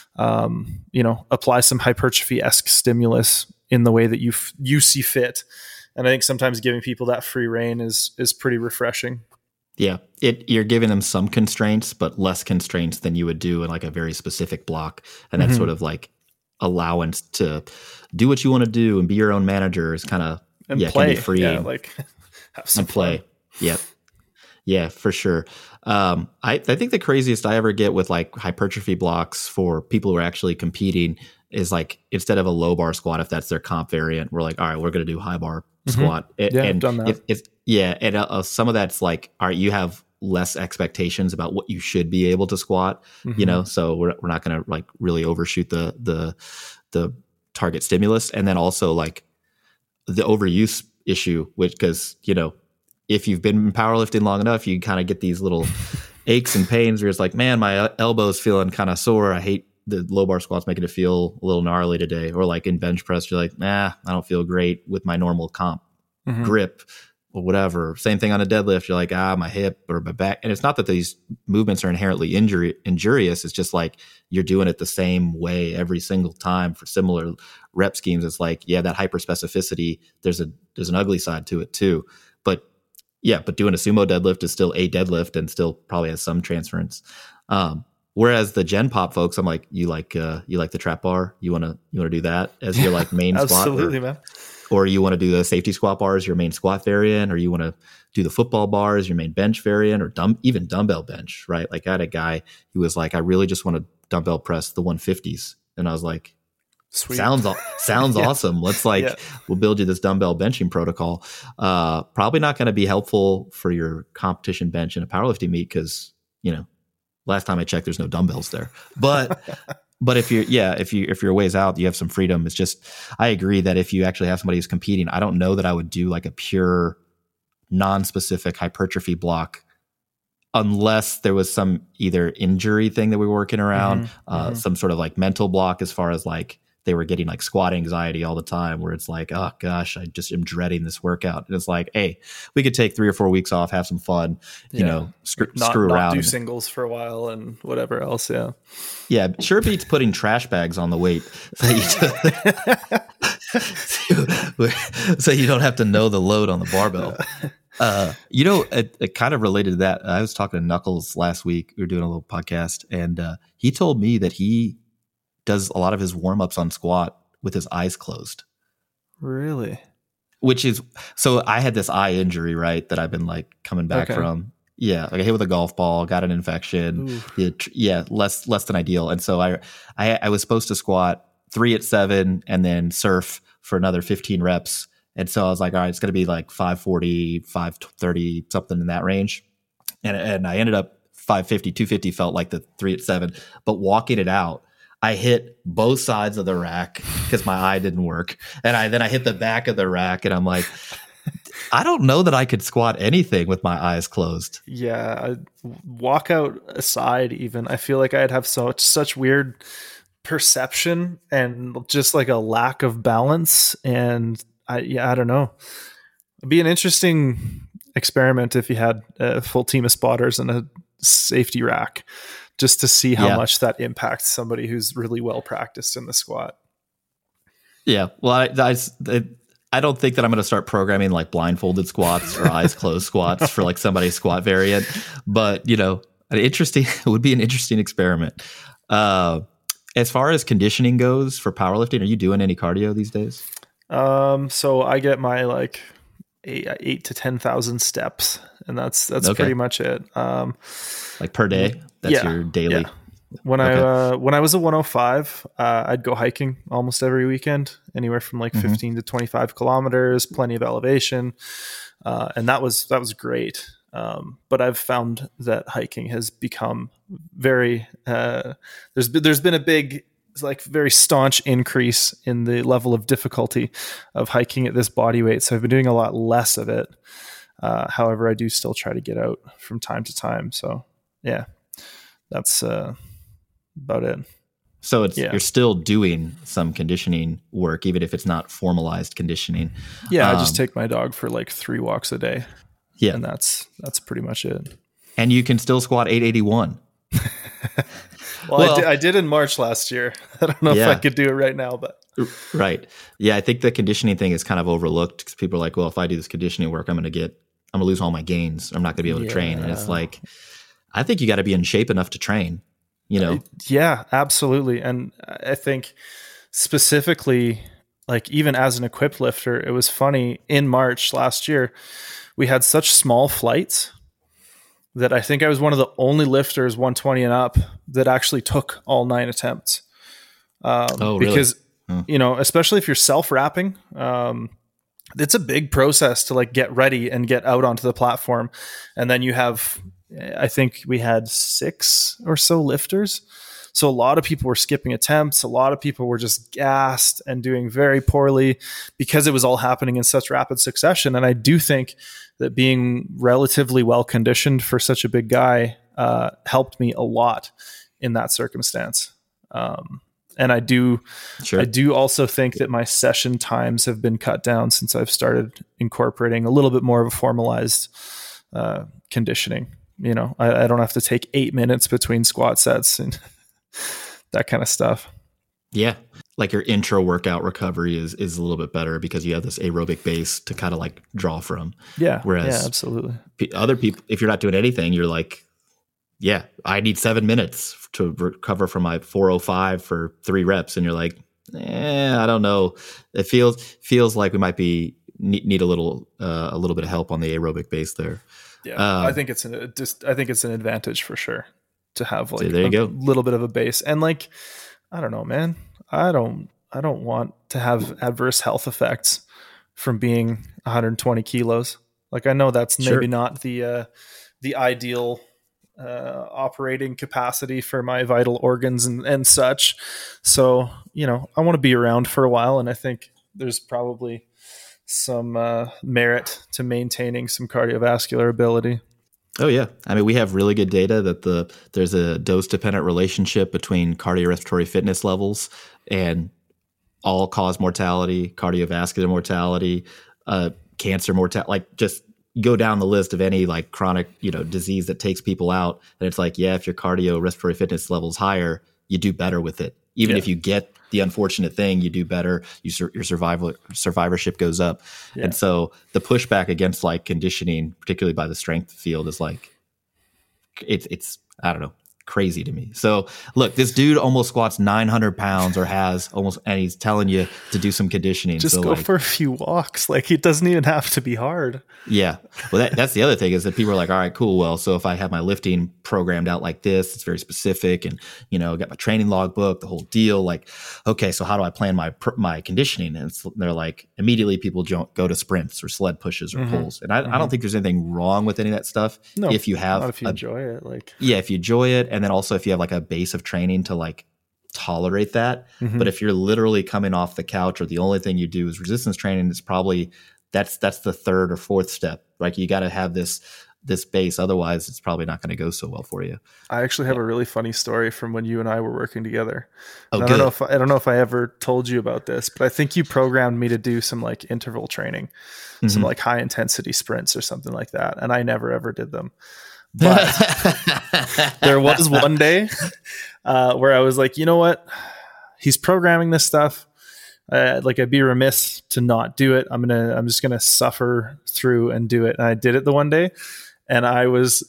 Apply some hypertrophy-esque stimulus in the way that you see fit. And I think sometimes giving people that free rein is pretty refreshing. Yeah, you're giving them some constraints, but less constraints than you would do in like a very specific block. And that's sort of like allowance to do what you want to do and be your own manager is kind of, play. Can be free. Yeah, like have some play. Fun. Yep. Yeah, for sure. I think the craziest I ever get with like hypertrophy blocks for people who are actually competing is like, instead of a low bar squat, if that's their comp variant, we're like, all right, we're going to do high bar squat. I've done that. Some of that's like, all right, you have less expectations about what you should be able to squat, so we're not going to like really overshoot the target stimulus. And then also like the overuse issue, which, because, if you've been powerlifting long enough, you kind of get these little aches and pains where it's like, man, my elbow's feeling kind of sore. I hate the low bar squats making it feel a little gnarly today. Or like in bench press, you're like, nah, I don't feel great with my normal comp grip or whatever. Same thing on a deadlift. You're like, my hip or my back. And it's not that these movements are inherently injurious. It's just like you're doing it the same way every single time for similar rep schemes. It's like, yeah, that hyperspecificity, there's an ugly side to it too. But doing a sumo deadlift is still a deadlift and still probably has some transference. Whereas the Gen Pop folks, I'm like, you like the trap bar? You wanna do that as your like main squat? Absolutely, man. Or you want to do the safety squat bar as your main squat variant, or you want to do the football bar as your main bench variant, or even dumbbell bench, right? Like I had a guy who was like, I really just want to dumbbell press the 150s. And I was like, sweet. Sounds awesome. Let's we'll build you this dumbbell benching protocol. Probably not going to be helpful for your competition bench in a powerlifting meet because, last time I checked, there's no dumbbells there. But if you're a ways out, you have some freedom. It's just, I agree that if you actually have somebody who's competing, I don't know that I would do like a pure non-specific hypertrophy block unless there was some either injury thing that we were working around, some sort of like mental block as far as like they were getting like squat anxiety all the time where it's like, oh gosh, I just am dreading this workout. And it's like, hey, we could take 3 or 4 weeks off, have some fun, screw around. Not do singles for a while and whatever else. Yeah. Yeah. Sure beats putting trash bags on the weight. So you don't have to know the load on the barbell. It kind of related to that. I was talking to Knuckles last week. We were doing a little podcast and he told me that he does a lot of his warm-ups on squat with his eyes closed. Really? Which is, so I had this eye injury, right, that I've been like coming back from. Yeah, like I hit with a golf ball, got an infection. Less than ideal. And so I was supposed to squat 3 at 7 and then surf for another 15 reps. And so I was like, all right, it's going to be like 540, 530, something in that range. And I ended up 550, 250 felt like the 3 at 7. But walking it out, I hit both sides of the rack because my eye didn't work. And then I hit the back of the rack and I'm like, I don't know that I could squat anything with my eyes closed. Yeah. Walkout aside, even, I feel like I'd have such weird perception and just like a lack of balance. And I don't know. It'd be an interesting experiment if you had a full team of spotters and a safety rack, just to see how much that impacts somebody who's really well practiced in the squat. Yeah. Well, I don't think that I'm going to start programming like blindfolded squats or eyes closed squats for like somebody's squat variant, but it would be an interesting experiment. As far as conditioning goes for powerlifting, are you doing any cardio these days? So I get my like 8 to 10,000 steps, and that's okay. Pretty much it. Like per day, that's your daily. Yeah. When I was a 105, I'd go hiking almost every weekend, anywhere from like 15 to 25 kilometers, plenty of elevation, and that was great. But I've found that hiking has become very. There's been a big, like, very staunch increase in the level of difficulty of hiking at this body weight. So I've been doing a lot less of it. However, I do still try to get out from time to time. So yeah, that's about it. So you're still doing some conditioning work, even if it's not formalized conditioning. Yeah, I just take my dog for like 3 walks a day. Yeah, and that's pretty much it. And you can still squat 881. Well, I did in March last year. I don't know if I could do it right now, but right. Yeah, I think the conditioning thing is kind of overlooked because people are like, well, if I do this conditioning work, I'm going to lose all my gains. I'm not going to be able to train. And it's like, I think you got to be in shape enough to train, Yeah, absolutely. And I think specifically, like even as an equipped lifter, it was funny in March last year, we had such small flights that I think I was one of the only lifters 120 and up that actually took all 9 attempts. Because, especially if you're self-wrapping, it's a big process to like get ready and get out onto the platform. And then you have, I think we had 6 or so lifters. So a lot of people were skipping attempts. A lot of people were just gassed and doing very poorly because it was all happening in such rapid succession. And I do think that being relatively well conditioned for such a big guy helped me a lot in that circumstance. And I do also think that my session times have been cut down since I've started incorporating a little bit more of a formalized conditioning. You know, I don't have to take 8 minutes between squat sets and that kind of stuff. Yeah. Like your intro workout recovery is a little bit better because you have this aerobic base to kind of like draw from. Yeah. Whereas absolutely. Other people, if you're not doing anything, you're like, yeah, I need 7 minutes to recover from my 405 for 3 reps. And you're like, I don't know. It feels like we might need a little bit of help on the aerobic base there. Yeah, I think it's an advantage for sure to have like there you go. Little bit of a base. And like, I don't know, man, I don't want to have adverse health effects from being 120 kilos. Like, I know that's maybe not the ideal operating capacity for my vital organs and such. So, you know, I want to be around for a while, and I think there's probably some merit to maintaining some cardiovascular ability. Oh yeah. I mean, we have really good data that there's a dose-dependent relationship between cardiorespiratory fitness levels and all-cause mortality, cardiovascular mortality, cancer mortality. Like, just go down the list of any like chronic, disease that takes people out. And it's like, yeah, if your cardiorespiratory fitness level is higher, you do better with it. Even if you get the unfortunate thing, you do better. Your survivorship goes up. Yeah. And so the pushback against like conditioning, particularly by the strength field, is like, it's I don't know, crazy to me. So look, this dude almost squats 900 pounds or has almost, and he's telling you to do some conditioning. Just go for a few walks. Like, it doesn't even have to be hard. Yeah. Well, that's the other thing is that people are like, all right, cool. Well, so if I have my lifting programmed out like this, it's very specific, and, got my training log book, the whole deal. Like, okay, so how do I plan my conditioning? And they're like, immediately people go to sprints or sled pushes or pulls. And I don't think there's anything wrong with any of that stuff. No, if you have, not if you enjoy it. Like, yeah, if you enjoy it. And then also if you have like a base of training to like tolerate that. But if you're literally coming off the couch or the only thing you do is resistance training, it's probably that's the third or fourth step. Like, you got to have this base, otherwise it's probably not going to go so well for you. I actually have a really funny story from when you and I were working together. Oh, I don't know if I ever told you about this, but I think you programmed me to do some like interval training, some like high intensity sprints or something like that, and I never ever did them. But there was one day where I was like, you know what? He's programming this stuff. Like, I'd be remiss to not do it. I'm just gonna suffer through and do it. And I did it the one day, and I was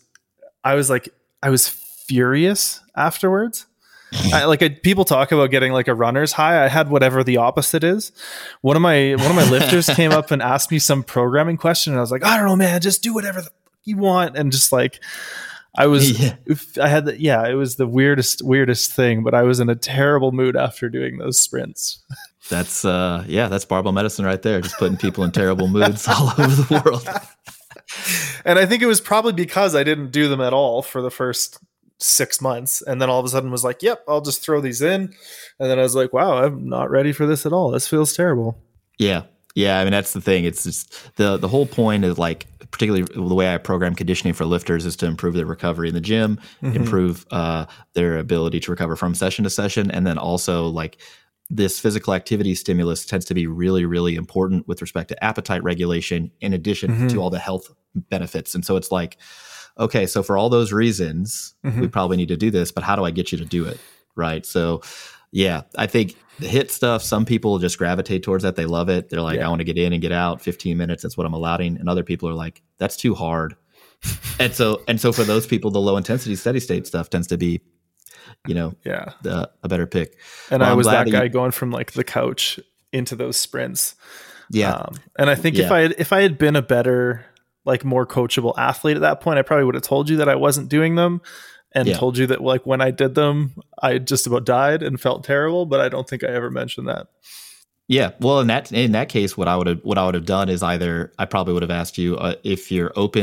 furious afterwards. People talk about getting like a runner's high. I had whatever the opposite is. One of my lifters came up and asked me some programming question, and I was like, I don't know, man, just do whatever you want. And just like, it was the weirdest thing, but I was in a terrible mood after doing those sprints. That's barbell medicine right there. Just putting people in terrible moods all over the world. And I think it was probably because I didn't do them at all for the first 6 months. And then all of a sudden was like, yep, I'll just throw these in. And then I was like, wow, I'm not ready for this at all. This feels terrible. Yeah. Yeah. I mean, that's the thing. It's just the whole point is like, particularly the way I program conditioning for lifters is to improve their recovery in the gym, improve their ability to recover from session to session. And then also like, this physical activity stimulus tends to be really, really important with respect to appetite regulation, in addition to all the health benefits. And so it's like, okay, so for all those reasons, we probably need to do this, but how do I get you to do it? Right. So yeah, I think the HIIT stuff, some people just gravitate towards that. They love it. They're like, I want to get in and get out 15 minutes. That's what I'm allowing. And other people are like, that's too hard. and so for those people, the low intensity steady state stuff tends to be, a better pick. And I was that guy going from like the couch into those sprints. Yeah. And I think if I had been a better, like more coachable athlete at that point, I probably would have told you that I wasn't doing them and told you that like when I did them, I just about died and felt terrible, but I don't think I ever mentioned that. Yeah. Well, in that case, what I would have done is either I probably would have asked you if you're open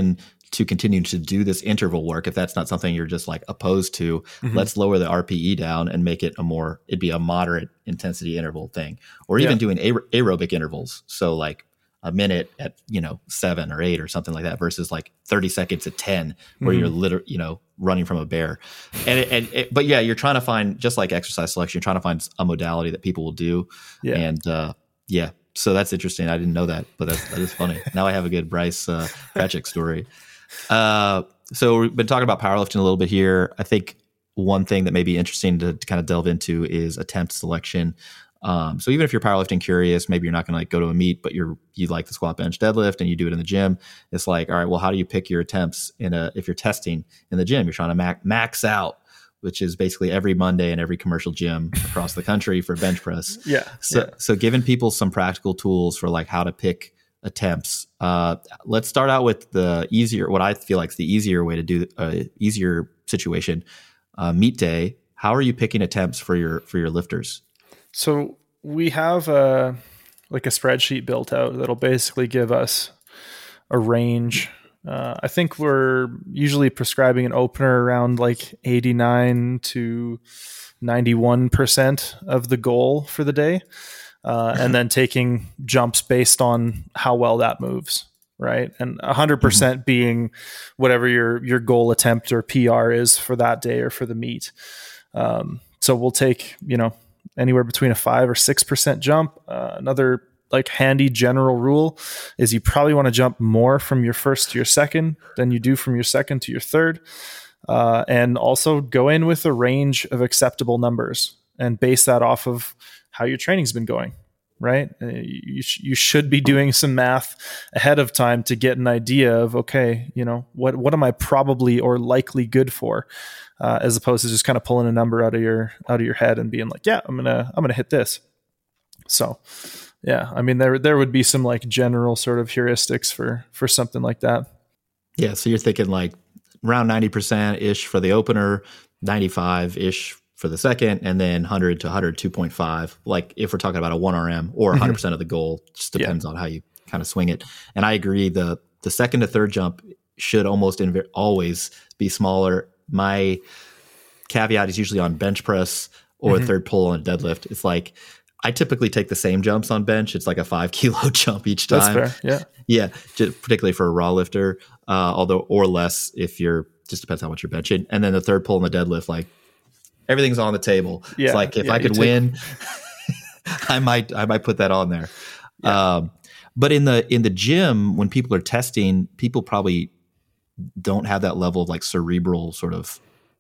to continue to do this interval work, if that's not something you're just like opposed to, let's lower the RPE down and make it it'd be a moderate intensity interval thing, or even doing aerobic intervals. So like a minute at 7 or 8 or something like that versus like 30 seconds at 10 where you're literally running from a bear. But yeah, you're trying to find, just like exercise selection, you're trying to find a modality that people will do. So that's interesting. I didn't know that, but that is funny. Now I have a good Bryce Krachik story. So we've been talking about powerlifting a little bit here. I think one thing that may be interesting to kind of delve into is attempt selection. So even if you're powerlifting curious, maybe you're not going to like go to a meet, but you like the squat, bench, deadlift, and you do it in the gym. It's like, all right, well, how do you pick your attempts if you're testing in the gym? You're trying to max out, which is basically every Monday in every commercial gym across the country for bench press. So giving people some practical tools for like how to pick attempts. Let's start out with what I feel like is the easier way to do easier situation. Meet day. How are you picking attempts for your lifters? So we have a spreadsheet built out that'll basically give us a range. I think we're usually prescribing an opener around like 89 to 91% of the goal for the day. And then taking jumps based on how well that moves, right? And 100% being whatever your goal attempt or PR is for that day or for the meet. So we'll take, anywhere between a 5 or 6% jump. Another like handy general rule is you probably want to jump more from your first to your second than you do from your second to your third. And also go in with a range of acceptable numbers and base that off of how your training's been going, right? You should be doing some math ahead of time to get an idea of, okay, what am I probably or likely good for, as opposed to just kind of pulling a number out of your head and being like, yeah, I'm gonna hit this. So yeah, I mean, there would be some like general sort of heuristics for something like that. Yeah. So you're thinking like around 90% ish for the opener, 95 ish for the second, and then 100 to 102.5. Like if we're talking about a 1RM or 100% of the goal, just depends on how you kind of swing it. And I agree. The second to third jump should almost always be smaller. My caveat is usually on bench press or third pull on a deadlift. It's like, I typically take the same jumps on bench. It's like a 5 kilo jump each time. That's fair. Yeah. Yeah. Just particularly for a raw lifter, or less if just depends how much you're benching. And then the third pull on the deadlift, like everything's on the table. Yeah. It's like, if I could win, I might put that on there. Yeah. But in the gym, when people are testing, people probably don't have that level of like cerebral sort of,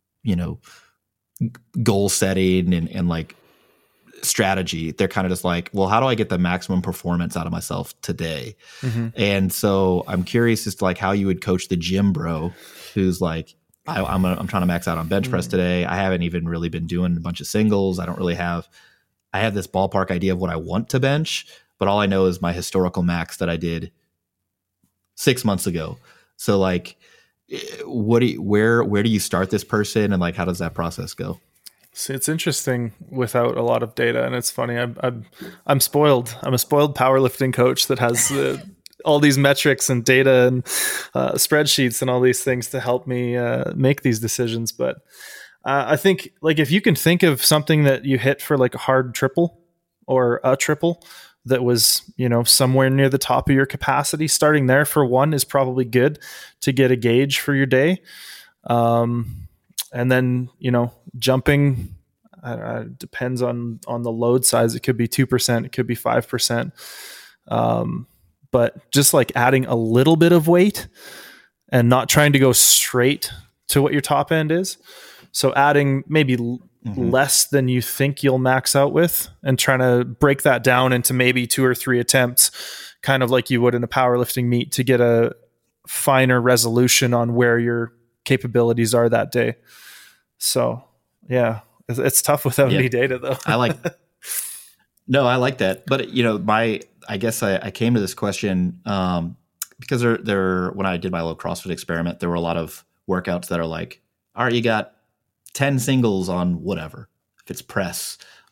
goal setting and like strategy. They're kind of just like, well, how do I get the maximum performance out of myself today? And so I'm curious as to like how you would coach the gym bro who's like, I'm trying to max out on bench press today. I haven't even really been doing a bunch of singles. I have this ballpark idea of what I want to bench, but all I know is my historical max that I did 6 months ago. So like, where do you start this person, and like how does that process go? So it's interesting without a lot of data, and it's funny. I'm spoiled. I'm a spoiled powerlifting coach that has all these metrics and data and spreadsheets and all these things to help me make these decisions. But I think like if you can think of something that you hit for like a hard triple or a triple that was, somewhere near the top of your capacity, starting there for one is probably good to get a gauge for your day. And then, jumping depends on the load size. It could be 2%, it could be 5%. But just like adding a little bit of weight and not trying to go straight to what your top end is. So adding maybe less than you think you'll max out with and trying to break that down into maybe 2 or 3 attempts, kind of like you would in a powerlifting meet, to get a finer resolution on where your capabilities are that day. So yeah, it's tough without any data though. I like that. But I guess I came to this question because there when I did my little CrossFit experiment, there were a lot of workouts that are like, all right, you got 10 singles on whatever, if it's press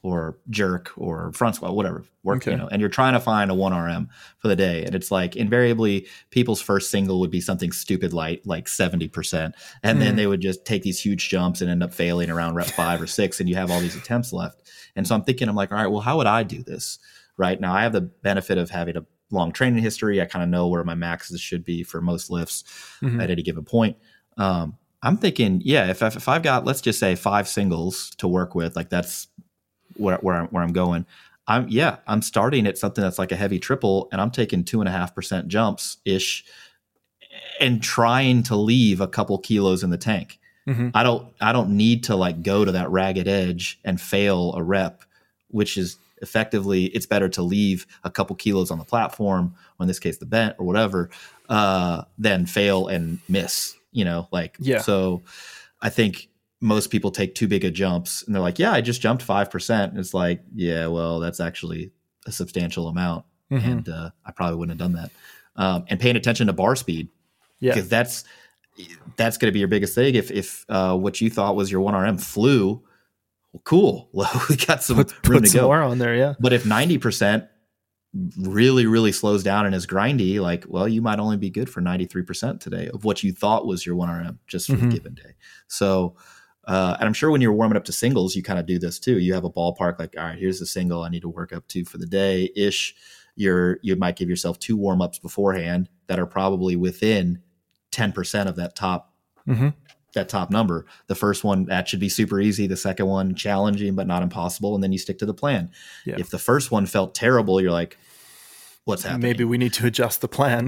or jerk or front squat, whatever work, Okay. and you're trying to find a 1RM for the day. And it's like invariably people's first single would be something stupid light, like 70%. And then they would just take these huge jumps and end up failing around rep 5 or 6. And you have all these attempts left. And so I'm like, all right, well, how would I do this? Right now, I have the benefit of having a long training history. I kind of know where my maxes should be for most lifts at any given point. I'm thinking, if I've got, let's just say 5 singles to work with, like that's where I'm going. I'm starting at something that's like a heavy triple, and I'm taking 2.5% jumps ish, and trying to leave a couple kilos in the tank. I don't need to like go to that ragged edge and fail a rep, which is effectively, it's better to leave a couple kilos on the platform, or in this case the bent or whatever, than fail and miss. So I think most people take too big of jumps and they're like, I just jumped 5%. And it's like, well, that's actually a substantial amount. And I probably wouldn't have done that. And paying attention to bar speed, because that's going to be your biggest thing. If what you thought was your 1RM flew, well, cool. Well, we got some room to go. More on there, yeah. But if 90% really, really slows down and is grindy, like, well, you might only be good for 93% today of what you thought was your 1RM just for the given day. So, and I'm sure when you're warming up to singles, you kind of do this too. You have a ballpark, like, all right, here's the single I need to work up to for the day ish. You might give yourself 2 warm-ups beforehand that are probably within 10% of that top number. The first one, that should be super easy. The second one, challenging but not impossible, and then you stick to the plan. If the first one felt terrible, you're like, what's happening? Maybe we need to adjust the plan.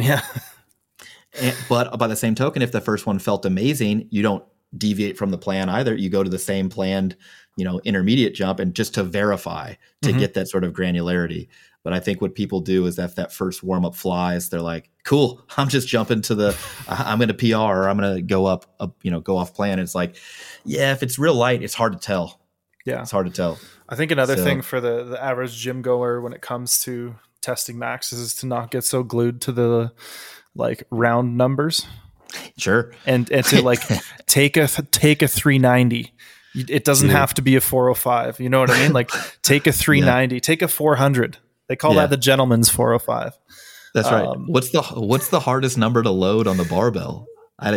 But by the same token, if the first one felt amazing, you don't deviate from the plan either. You go to the same planned, intermediate jump, and just to verify, to get that sort of granularity. But I think what people do is that first warm-up flies, they're like, cool, I'm just jumping to I'm going to PR, or I'm going to go go off plan. It's like, if it's real light, it's hard to tell. It's hard to tell. I think another thing for the average gym goer when it comes to testing maxes is to not get so glued to the like round numbers. Sure. And to like take a 390. It doesn't have to be a 405. You know what I mean? Like take a 390, take a 400. They call that the gentleman's 405. That's right. What's the hardest number to load on the barbell?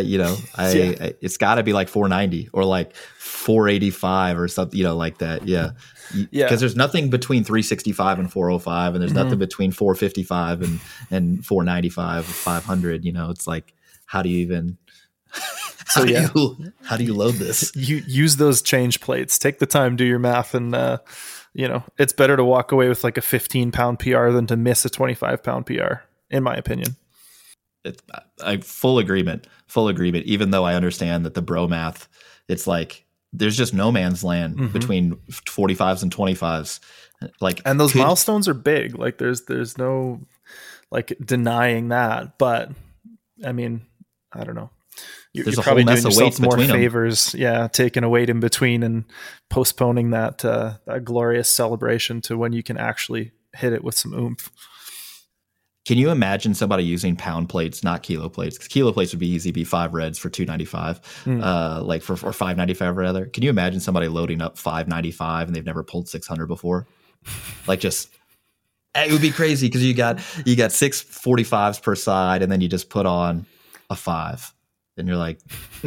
It's got to be like 490 or like 485 or something, like that. Yeah. Because there's nothing between 365 and 405, and there's nothing between 455 and 495 or 500. It's like, how do you even? How do you load this? You use those change plates. Take the time, do your math, and it's better to walk away with like a 15-pound PR than to miss a 25-pound PR, in my opinion. Full agreement. Even though I understand that the bro math, it's like there's just no man's land between 45s and 25s. Like, and those milestones are big. Like there's no like denying that. But I mean, I don't know. You're probably doing yourself more favors, taking a weight in between and postponing that glorious celebration to when you can actually hit it with some oomph. Can you imagine somebody using pound plates, not kilo plates? Because kilo plates would be easy, be 5 reds for 295, or 595 rather. Can you imagine somebody loading up 595 and they've never pulled 600 before? Like, just it would be crazy because you got 6 45s per side, and then you just put on a 5. And you're like,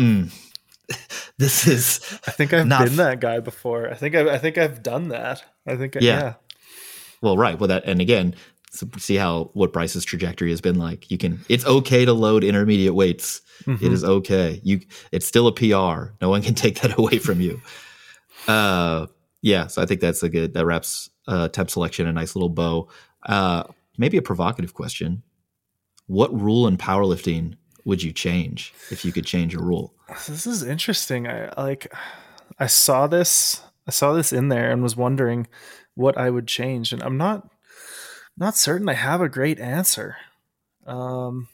this is. I think I've been that guy before. I think I've done that. Well, right. Well, that, and again, so see what Bryce's trajectory has been like. It's okay to load intermediate weights. It is okay. It's still a PR. No one can take that away from you. So I think that wraps temp selection a nice little bow. Maybe a provocative question. What rule in powerlifting would you change if you could change a rule? This is interesting. I saw this in there and was wondering what I would change, and I'm not certain I have a great answer. Well,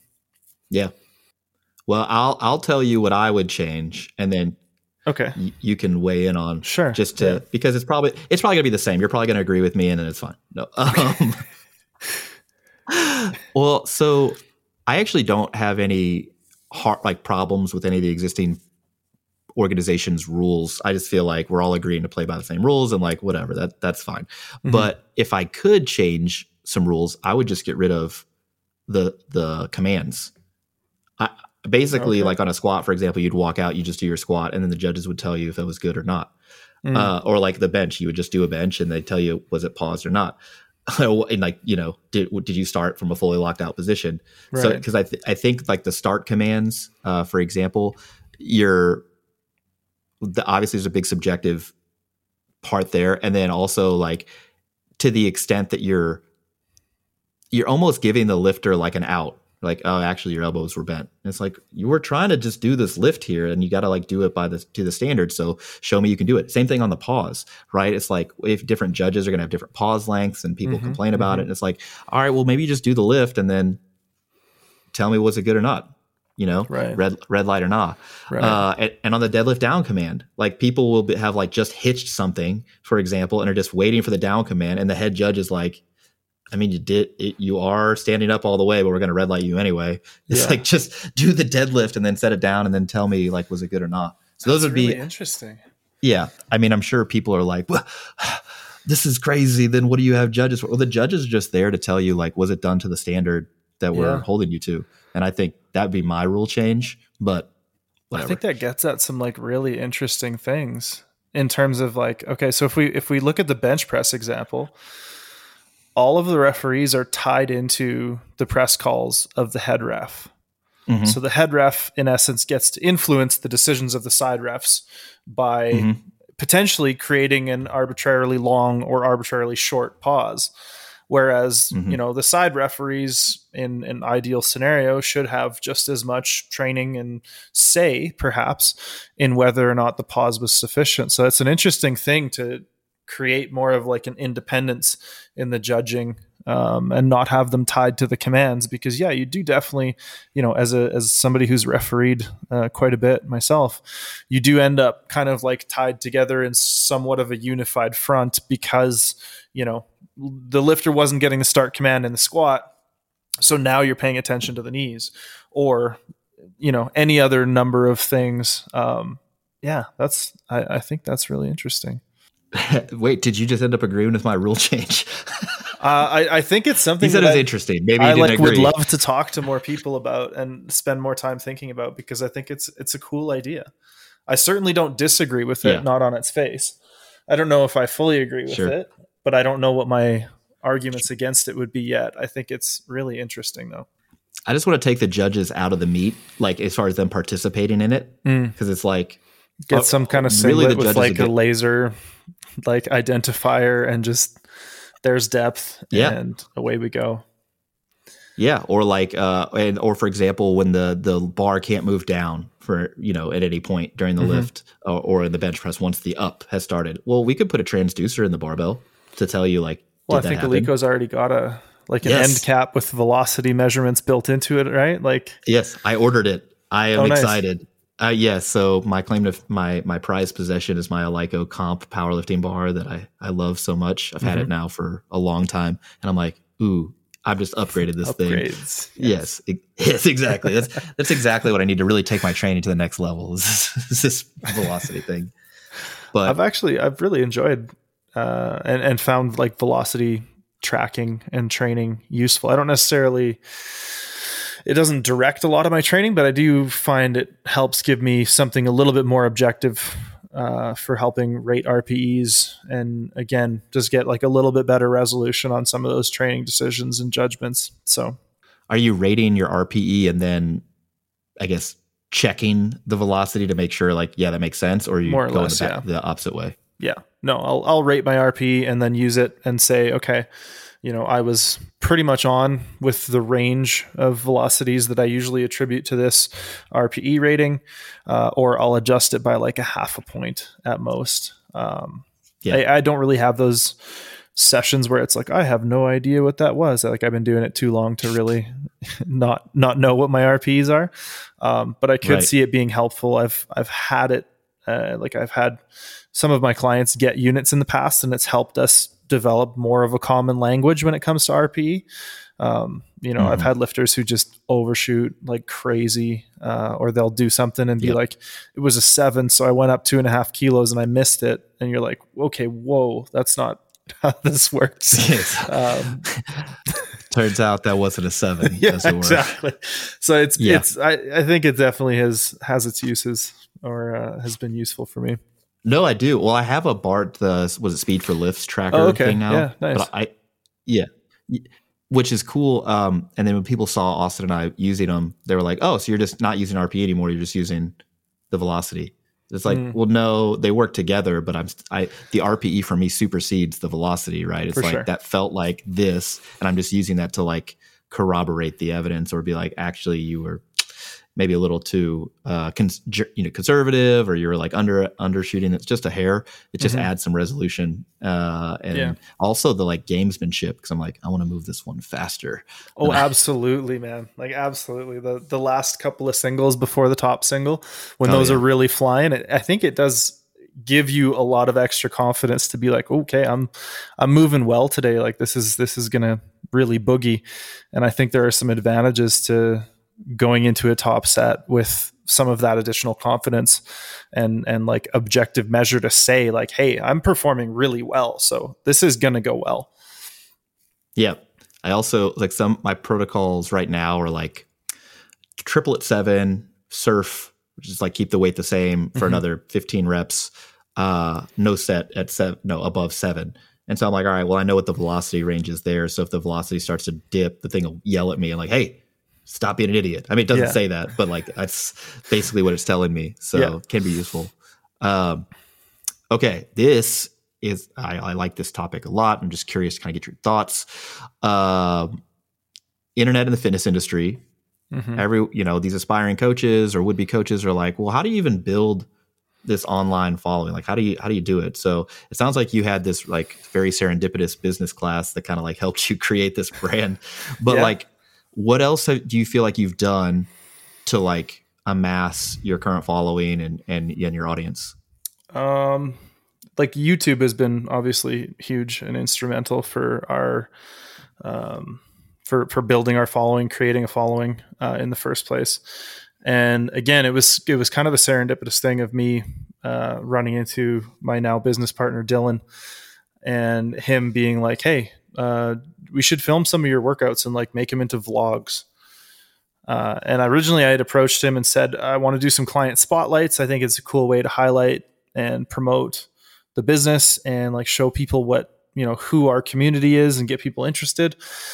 I'll tell you what I would change, and then you can weigh in on because it's probably gonna be the same. You're probably gonna agree with me, and then it's fine. No. Well, so I actually don't have any problems with any of the existing organization's rules. I just feel like we're all agreeing to play by the same rules and like whatever, that's fine. Mm-hmm. But if I could change some rules, I would just get rid of the commands. Basically, like on a squat, for example, you'd walk out, you just do your squat, and then the judges would tell you if it was good or not. Or like the bench, you would just do a bench and they'd tell you, was it paused or not? And like, did you start from a fully locked out position? Right. So, because I think like the start commands, for example, obviously there's a big subjective part there. And then also like to the extent that you're almost giving the lifter like an out. Like, oh, actually your elbows were bent. And it's like, you were trying to just do this lift here and you got to like do it to the standard. So show me you can do it. Same thing on the pause, right? It's like if different judges are going to have different pause lengths and people complain about it. And it's like, all right, well, maybe you just do the lift and then tell me, was it good or not? Right. red light or not. Right. And on the deadlift down command, like people will have like just hitched something, for example, and are just waiting for the down command. And the head judge is like, I mean, you are standing up all the way, but we're going to red light you anyway. It's like, just do the deadlift and then set it down and then tell me like, was it good or not? So those would be really interesting. Yeah. I mean, I'm sure people are like, well, this is crazy. Then what do you have judges for? Well, the judges are just there to tell you like, was it done to the standard that we're holding you to? And I think that'd be my rule change, but whatever. I think that gets at some like really interesting things in terms of like, okay, so if we look at the bench press example, all of the referees are tied into the press calls of the head ref. Mm-hmm. So the head ref, in essence, gets to influence the decisions of the side refs by potentially creating an arbitrarily long or arbitrarily short pause. Whereas, the side referees in an ideal scenario should have just as much training and say, perhaps, in whether or not the pause was sufficient. So it's an interesting thing to create more of like an independence in the judging and not have them tied to the commands, because you do definitely, as somebody who's refereed quite a bit myself, you do end up kind of like tied together in somewhat of a unified front because, the lifter wasn't getting the start command in the squat. So now you're paying attention to the knees or, any other number of things. I think that's really interesting. Wait, did you just end up agreeing with my rule change? I think it's something he said that it was interesting. Maybe you didn't agree. Would love to talk to more people about and spend more time thinking about, because I think it's a cool idea. I certainly don't disagree with it, not on its face. I don't know if I fully agree with it, but I don't know what my arguments against it would be yet. I think it's really interesting though. I just want to take the judges out of the meet, like as far as them participating in it, because it's like get some kind of singlet with like a laser like identifier and just there's depth and away we go. Yeah. Or like, or for example, when the bar can't move down for, at any point during the lift or in the bench press, once the up has started, well, we could put a transducer in the barbell to tell you like, I think Eleiko's already got an end cap with velocity measurements built into it, right? Like, yes, I ordered it. I am excited. Yes. So my claim to my prized possession is my Eleiko Comp powerlifting bar that I love so much. I've had it now for a long time, and I'm like, ooh, I've just upgraded this thing. Yes, exactly. That's exactly what I need to really take my training to the next level. Is this velocity thing? But I've really enjoyed and found like velocity tracking and training useful. I don't necessarily. It doesn't direct a lot of my training, but I do find it helps give me something a little bit more objective for helping rate RPEs. And again, just get like a little bit better resolution on some of those training decisions and judgments. So are you rating your RPE and then I guess checking the velocity to make sure like, that makes sense? Or are you more or going less, the opposite way? Yeah, no, I'll rate my RPE and then use it and say, okay, I was pretty much on with the range of velocities that I usually attribute to this RPE rating, or I'll adjust it by like a half a point at most. I don't really have those sessions where it's like, I have no idea what that was. Like I've been doing it too long to really not know what my RPEs are. But I could see it being helpful. I've had it, I've had some of my clients get units in the past and it's helped us develop more of a common language when it comes to RPE. I've had lifters who just overshoot like crazy, or they'll do something and be like, it was a 7, so I went up 2.5 kilos and I missed it. And you're like, okay, whoa, that's not how this works. Turns out that wasn't a 7. Yeah, exactly. So I think it definitely has its uses, or has been usful for me. No, I do. Well, I have a BART, was it Speed for Lifts tracker thing now? Yeah, nice. But which is cool. And then when people saw Austin and I using them, they were like, oh, so you're just not using RPE anymore. You're just using the velocity. It's like, well, no, they work together, but the RPE for me supersedes the velocity, right? It's like that felt like this, and I'm just using that to like corroborate the evidence, or be like, actually, you were maybe a little too conservative, or you're like undershooting. It's just a hair. It just adds some resolution, and also the like gamesmanship, because I'm like, I want to move this one faster. Oh, absolutely, man! Like absolutely. The last couple of singles before the top single, when those are really flying, I think it does give you a lot of extra confidence to be like, okay, I'm moving well today. Like this is gonna really boogie, and I think there are some advantages to going into a top set with some of that additional confidence and like objective measure to say like, hey, I'm performing really well, so this is going to go well. Yeah. I also like my protocols right now are like triplet 7, surf, which is like keep the weight the same for another 15 reps, no set at 7, no above 7. And so I'm like, all right, well, I know what the velocity range is there. So if the velocity starts to dip, the thing will yell at me and like, hey, stop being an idiot. I mean, it doesn't say that, but like that's basically what it's telling me. So it can be useful. Okay. This is, I like this topic a lot. I'm just curious to kind of get your thoughts. Internet and the fitness industry, these aspiring coaches or would-be coaches are like, well, how do you even build this online following? Like, how do you do it? So it sounds like you had this like very serendipitous business class that kind of like helped you create this brand, but like, what else do you feel like you've done to like amass your current following and your audience? Like YouTube has been obviously huge and instrumental for our, for building our following, creating a following, in the first place. And again, it was kind of a serendipitous thing of me, running into my now business partner, Dylan, and him being like, hey, we should film some of your workouts and like make them into vlogs. And originally I had approached him and said, I want to do some client spotlights. I think it's a cool way to highlight and promote the business and like show people what, who our community is and get people interested.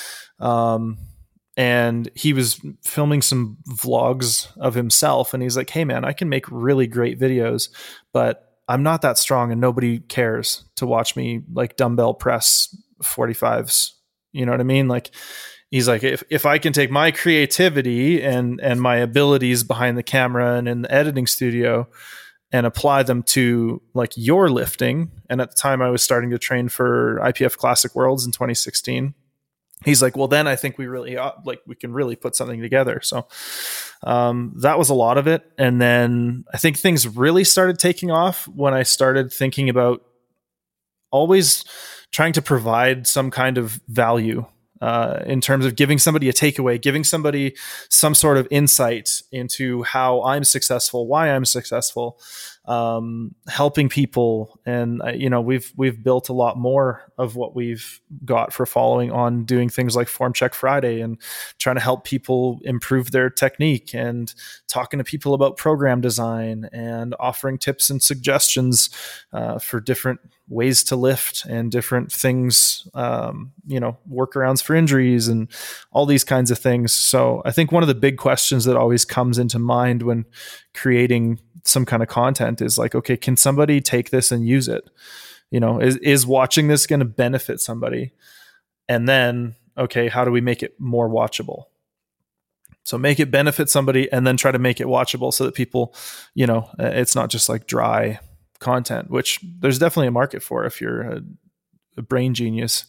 And he was filming some vlogs of himself, and he's like, hey man, I can make really great videos, but I'm not that strong and nobody cares to watch me like dumbbell press 45s. You know what I mean? Like, he's like, if I can take my creativity and my abilities behind the camera and in the editing studio and apply them to like your lifting. And at the time I was starting to train for IPF Classic Worlds in 2016. He's like, well, then I think we really we can really put something together. So that was a lot of it. And then I think things really started taking off when I started thinking about always trying to provide some kind of value, in terms of giving somebody a takeaway, giving somebody some sort of insight into how I'm successful, why I'm successful, helping people. And, we've built a lot more of what we've got for following on doing things like Form Check Friday and trying to help people improve their technique and talking to people about program design and offering tips and suggestions, for different ways to lift and different things, workarounds for injuries and all these kinds of things. So I think one of the big questions that always comes into mind when creating some kind of content is like, okay, can somebody take this and use it? Is watching this going to benefit somebody? And then, okay, how do we make it more watchable? So make it benefit somebody and then try to make it watchable so that people, it's not just like dry content, which there's definitely a market for if you're a brain genius.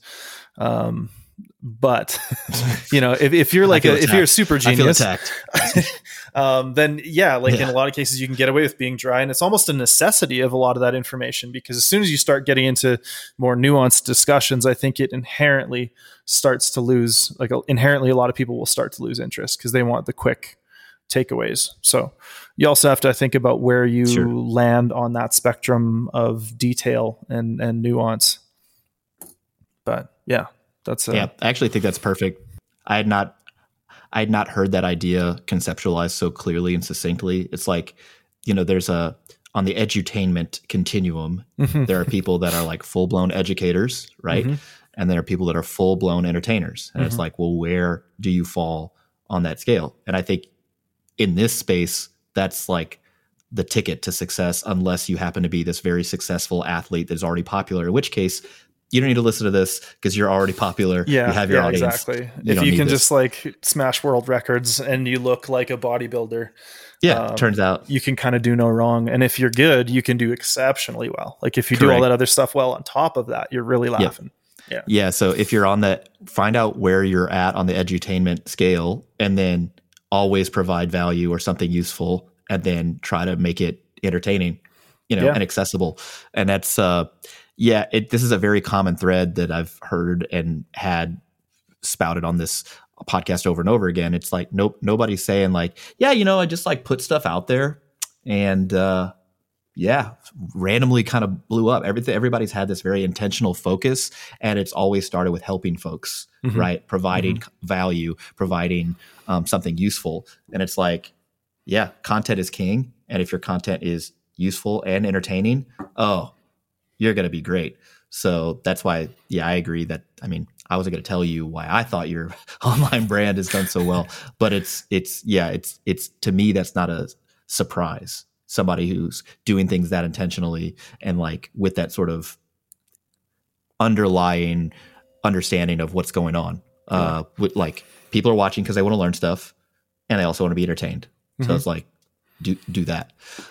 But if you're like if you're a super genius, then in a lot of cases you can get away with being dry, and it's almost a necessity of a lot of that information, because as soon as you start getting into more nuanced discussions, I think it inherently starts to lose, inherently a lot of people will start to lose interest because they want the quick takeaways. So you also have to think about where you land on that spectrum of detail and nuance. But yeah, that's I actually think that's perfect. I had not heard that idea conceptualized so clearly and succinctly. It's like, there's on the edutainment continuum, there are people that are like full-blown educators, right? And there are people that are full-blown entertainers. And it's like, well, where do you fall on that scale? And I think in this space, that's like the ticket to success, unless you happen to be this very successful athlete that's already popular, in which case you don't need to listen to this because you're already popular. Yeah, you have your audience. Exactly. If you can just smash world records and you look like a bodybuilder, turns out you can kind of do no wrong. And if you're good, you can do exceptionally well. Like if you do all that other stuff well on top of that, you're really laughing. Yeah. So if you're on that, find out where you're at on the edutainment scale, and then always provide value or something useful, and then try to make it entertaining, and accessible. And that's, this is a very common thread that I've heard and had spouted on this podcast over and over again. It's like, nobody's saying like, I just like put stuff out there and, randomly kind of blew up. Everybody's had this very intentional focus, and it's always started with helping folks, right? Providing value, providing something useful. And it's like, content is king. And if your content is useful and entertaining, you're going to be great. So that's why, I agree that, I wasn't going to tell you why I thought your online brand has done so well, but it's to me, that's not a surprise. Somebody who's doing things that intentionally and like with that sort of underlying understanding of what's going on. With like people are watching because they want to learn stuff and they also want to be entertained. So it's like, do that.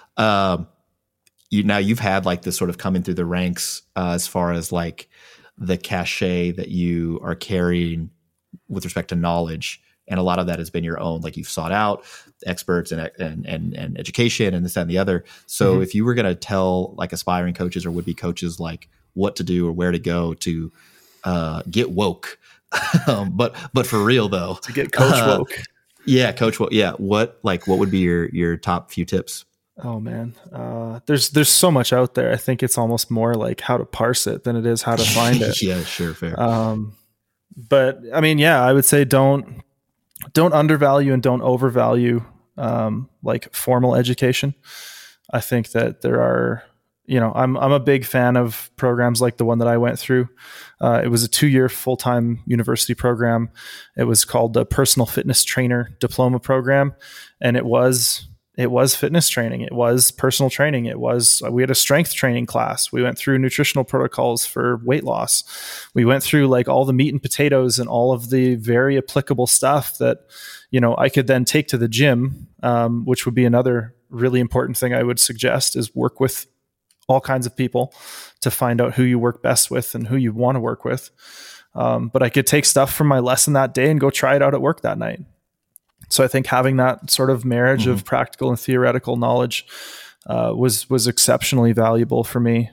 You've had like this sort of coming through the ranks as far as like the cachet that you are carrying with respect to knowledge. And a lot of that has been your own, like you've sought out experts and education and this, that, and the other. So if you were going to tell like aspiring coaches or would-be coaches, like what to do or where to go to get woke, but for real though, to get coach woke. Coach woke. Yeah. What would be your top few tips? Oh man. There's so much out there. I think it's almost more like how to parse it than it is how to find it. Yeah, sure. Fair. But I would say don't undervalue and don't overvalue like formal education. I think that there are, I'm a big fan of programs like the one that I went through. It was a 2-year full-time university program. It was called the Personal Fitness Trainer Diploma Program. And it was fitness training. It was personal training. We had a strength training class. We went through nutritional protocols for weight loss. We went through like all the meat and potatoes and all of the very applicable stuff that, I could then take to the gym, which would be another really important thing I would suggest is work with all kinds of people to find out who you work best with and who you want to work with. But I could take stuff from my lesson that day and go try it out at work that night. So I think having that sort of marriage of practical and theoretical knowledge was exceptionally valuable for me.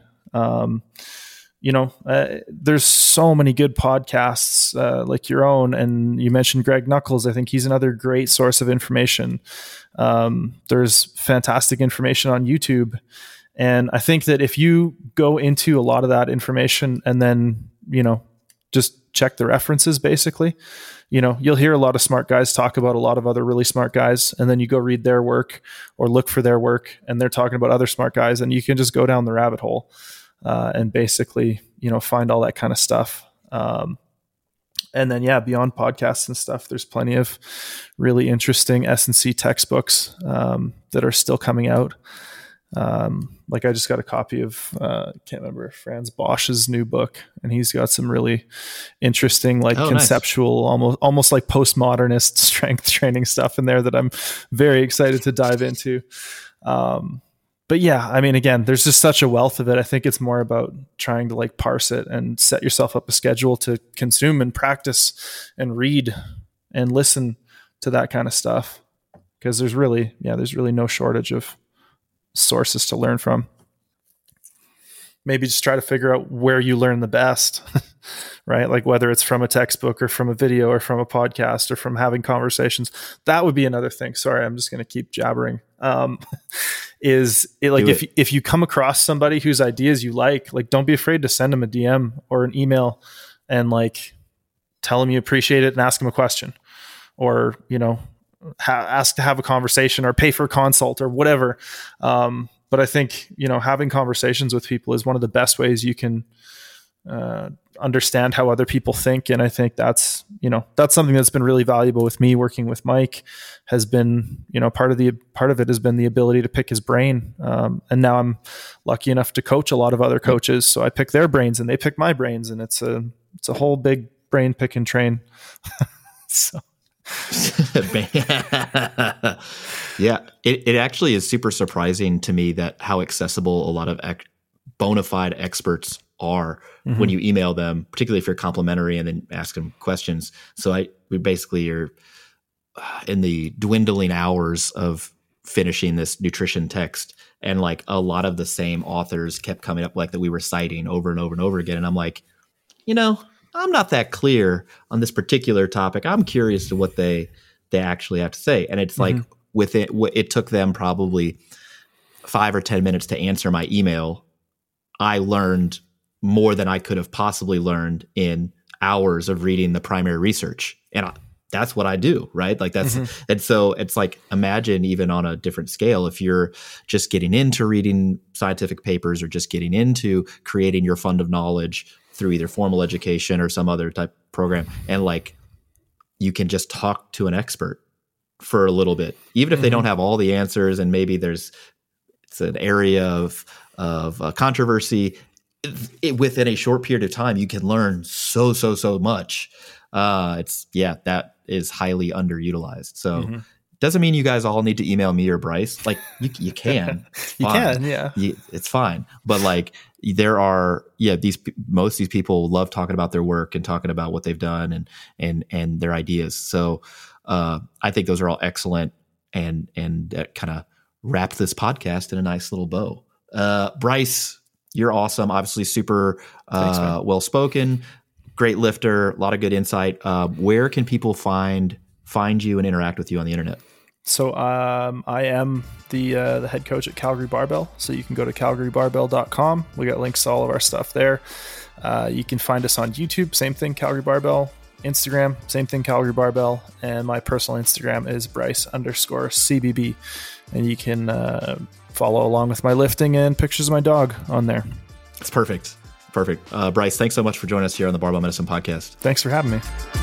There's so many good podcasts like your own, and you mentioned Greg Nuckols. I think he's another great source of information. There's fantastic information on YouTube. And I think that if you go into a lot of that information and then, just check the references, basically, you'll hear a lot of smart guys talk about a lot of other really smart guys. And then you go read their work or look for their work and they're talking about other smart guys, and you can just go down the rabbit hole and basically, find all that kind of stuff. And then, beyond podcasts and stuff, there's plenty of really interesting S&C textbooks that are still coming out. Like I just got a copy of, can't remember, Franz Bosch's new book, and he's got some really interesting, like conceptual, almost like postmodernist strength training stuff in there that I'm very excited to dive into. But again, there's just such a wealth of it. I think it's more about trying to like parse it and set yourself up a schedule to consume and practice and read and listen to that kind of stuff. because there's really no shortage of sources to learn from. Maybe just try to figure out where you learn the best, right? Like whether it's from a textbook or from a video or from a podcast or from having conversations. That would be another thing. Sorry, I'm just going to keep jabbering. If you come across somebody whose ideas you like, don't be afraid to send them a DM or an email and like tell them you appreciate it and ask them a question, or, ask to have a conversation or pay for a consult or whatever. But I think, having conversations with people is one of the best ways you can understand how other people think. And I think that's something that's been really valuable with me working with Mike. Has been, part of it has been the ability to pick his brain. And now I'm lucky enough to coach a lot of other coaches. So I pick their brains and they pick my brains, and it's a whole big brain pick and train. So. Yeah, it actually is super surprising to me that how accessible a lot of bona fide experts are when you email them, particularly if you're complimentary and then ask them questions. So we basically are in the dwindling hours of finishing this nutrition text, and like a lot of the same authors kept coming up, like that we were citing over and over and over again. And I'm like, I'm not that clear on this particular topic. I'm curious to what they actually have to say. And it's like it took them probably 5 or 10 minutes to answer my email. I learned more than I could have possibly learned in hours of reading the primary research. And that's what I do, right? Like that's, and so it's like, imagine even on a different scale, if you're just getting into reading scientific papers or just getting into creating your fund of knowledge through either formal education or some other type program. And like, you can just talk to an expert for a little bit, even if they don't have all the answers. And maybe it's an area of controversy. Within a short period of time, you can learn so much. That is highly underutilized. So doesn't mean you guys all need to email me or Bryce. Like you can, you can, yeah, it's fine. But like there are, most of these people love talking about their work and talking about what they've done and their ideas. So I think those are all excellent, and that kind of wrap this podcast in a nice little bow. Bryce, you're awesome. Obviously super well-spoken, great lifter, a lot of good insight. Where can people find you and interact with you on the internet? So I am the head coach at Calgary Barbell. So you can go to calgarybarbell.com. We got links to all of our stuff there. You can find us on YouTube, same thing, Calgary Barbell. Instagram, same thing, Calgary Barbell. And my personal Instagram is Bryce_CBB. And you can follow along with my lifting and pictures of my dog on there. It's perfect. Bryce, thanks so much for joining us here on the Barbell Medicine Podcast. Thanks for having me.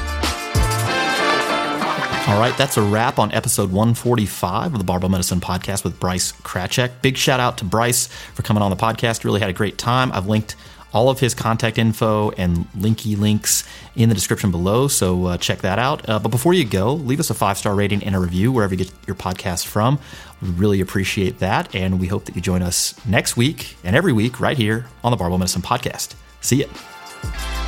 All right, that's a wrap on episode 145 of the Barbell Medicine Podcast with Bryce Krachek. Big shout out to Bryce for coming on the podcast. Really had a great time. I've linked all of his contact info and links in the description below, so check that out. But before you go, leave us a 5-star rating and a review wherever you get your podcast from. We really appreciate that, and we hope that you join us next week and every week right here on the Barbell Medicine Podcast. See ya.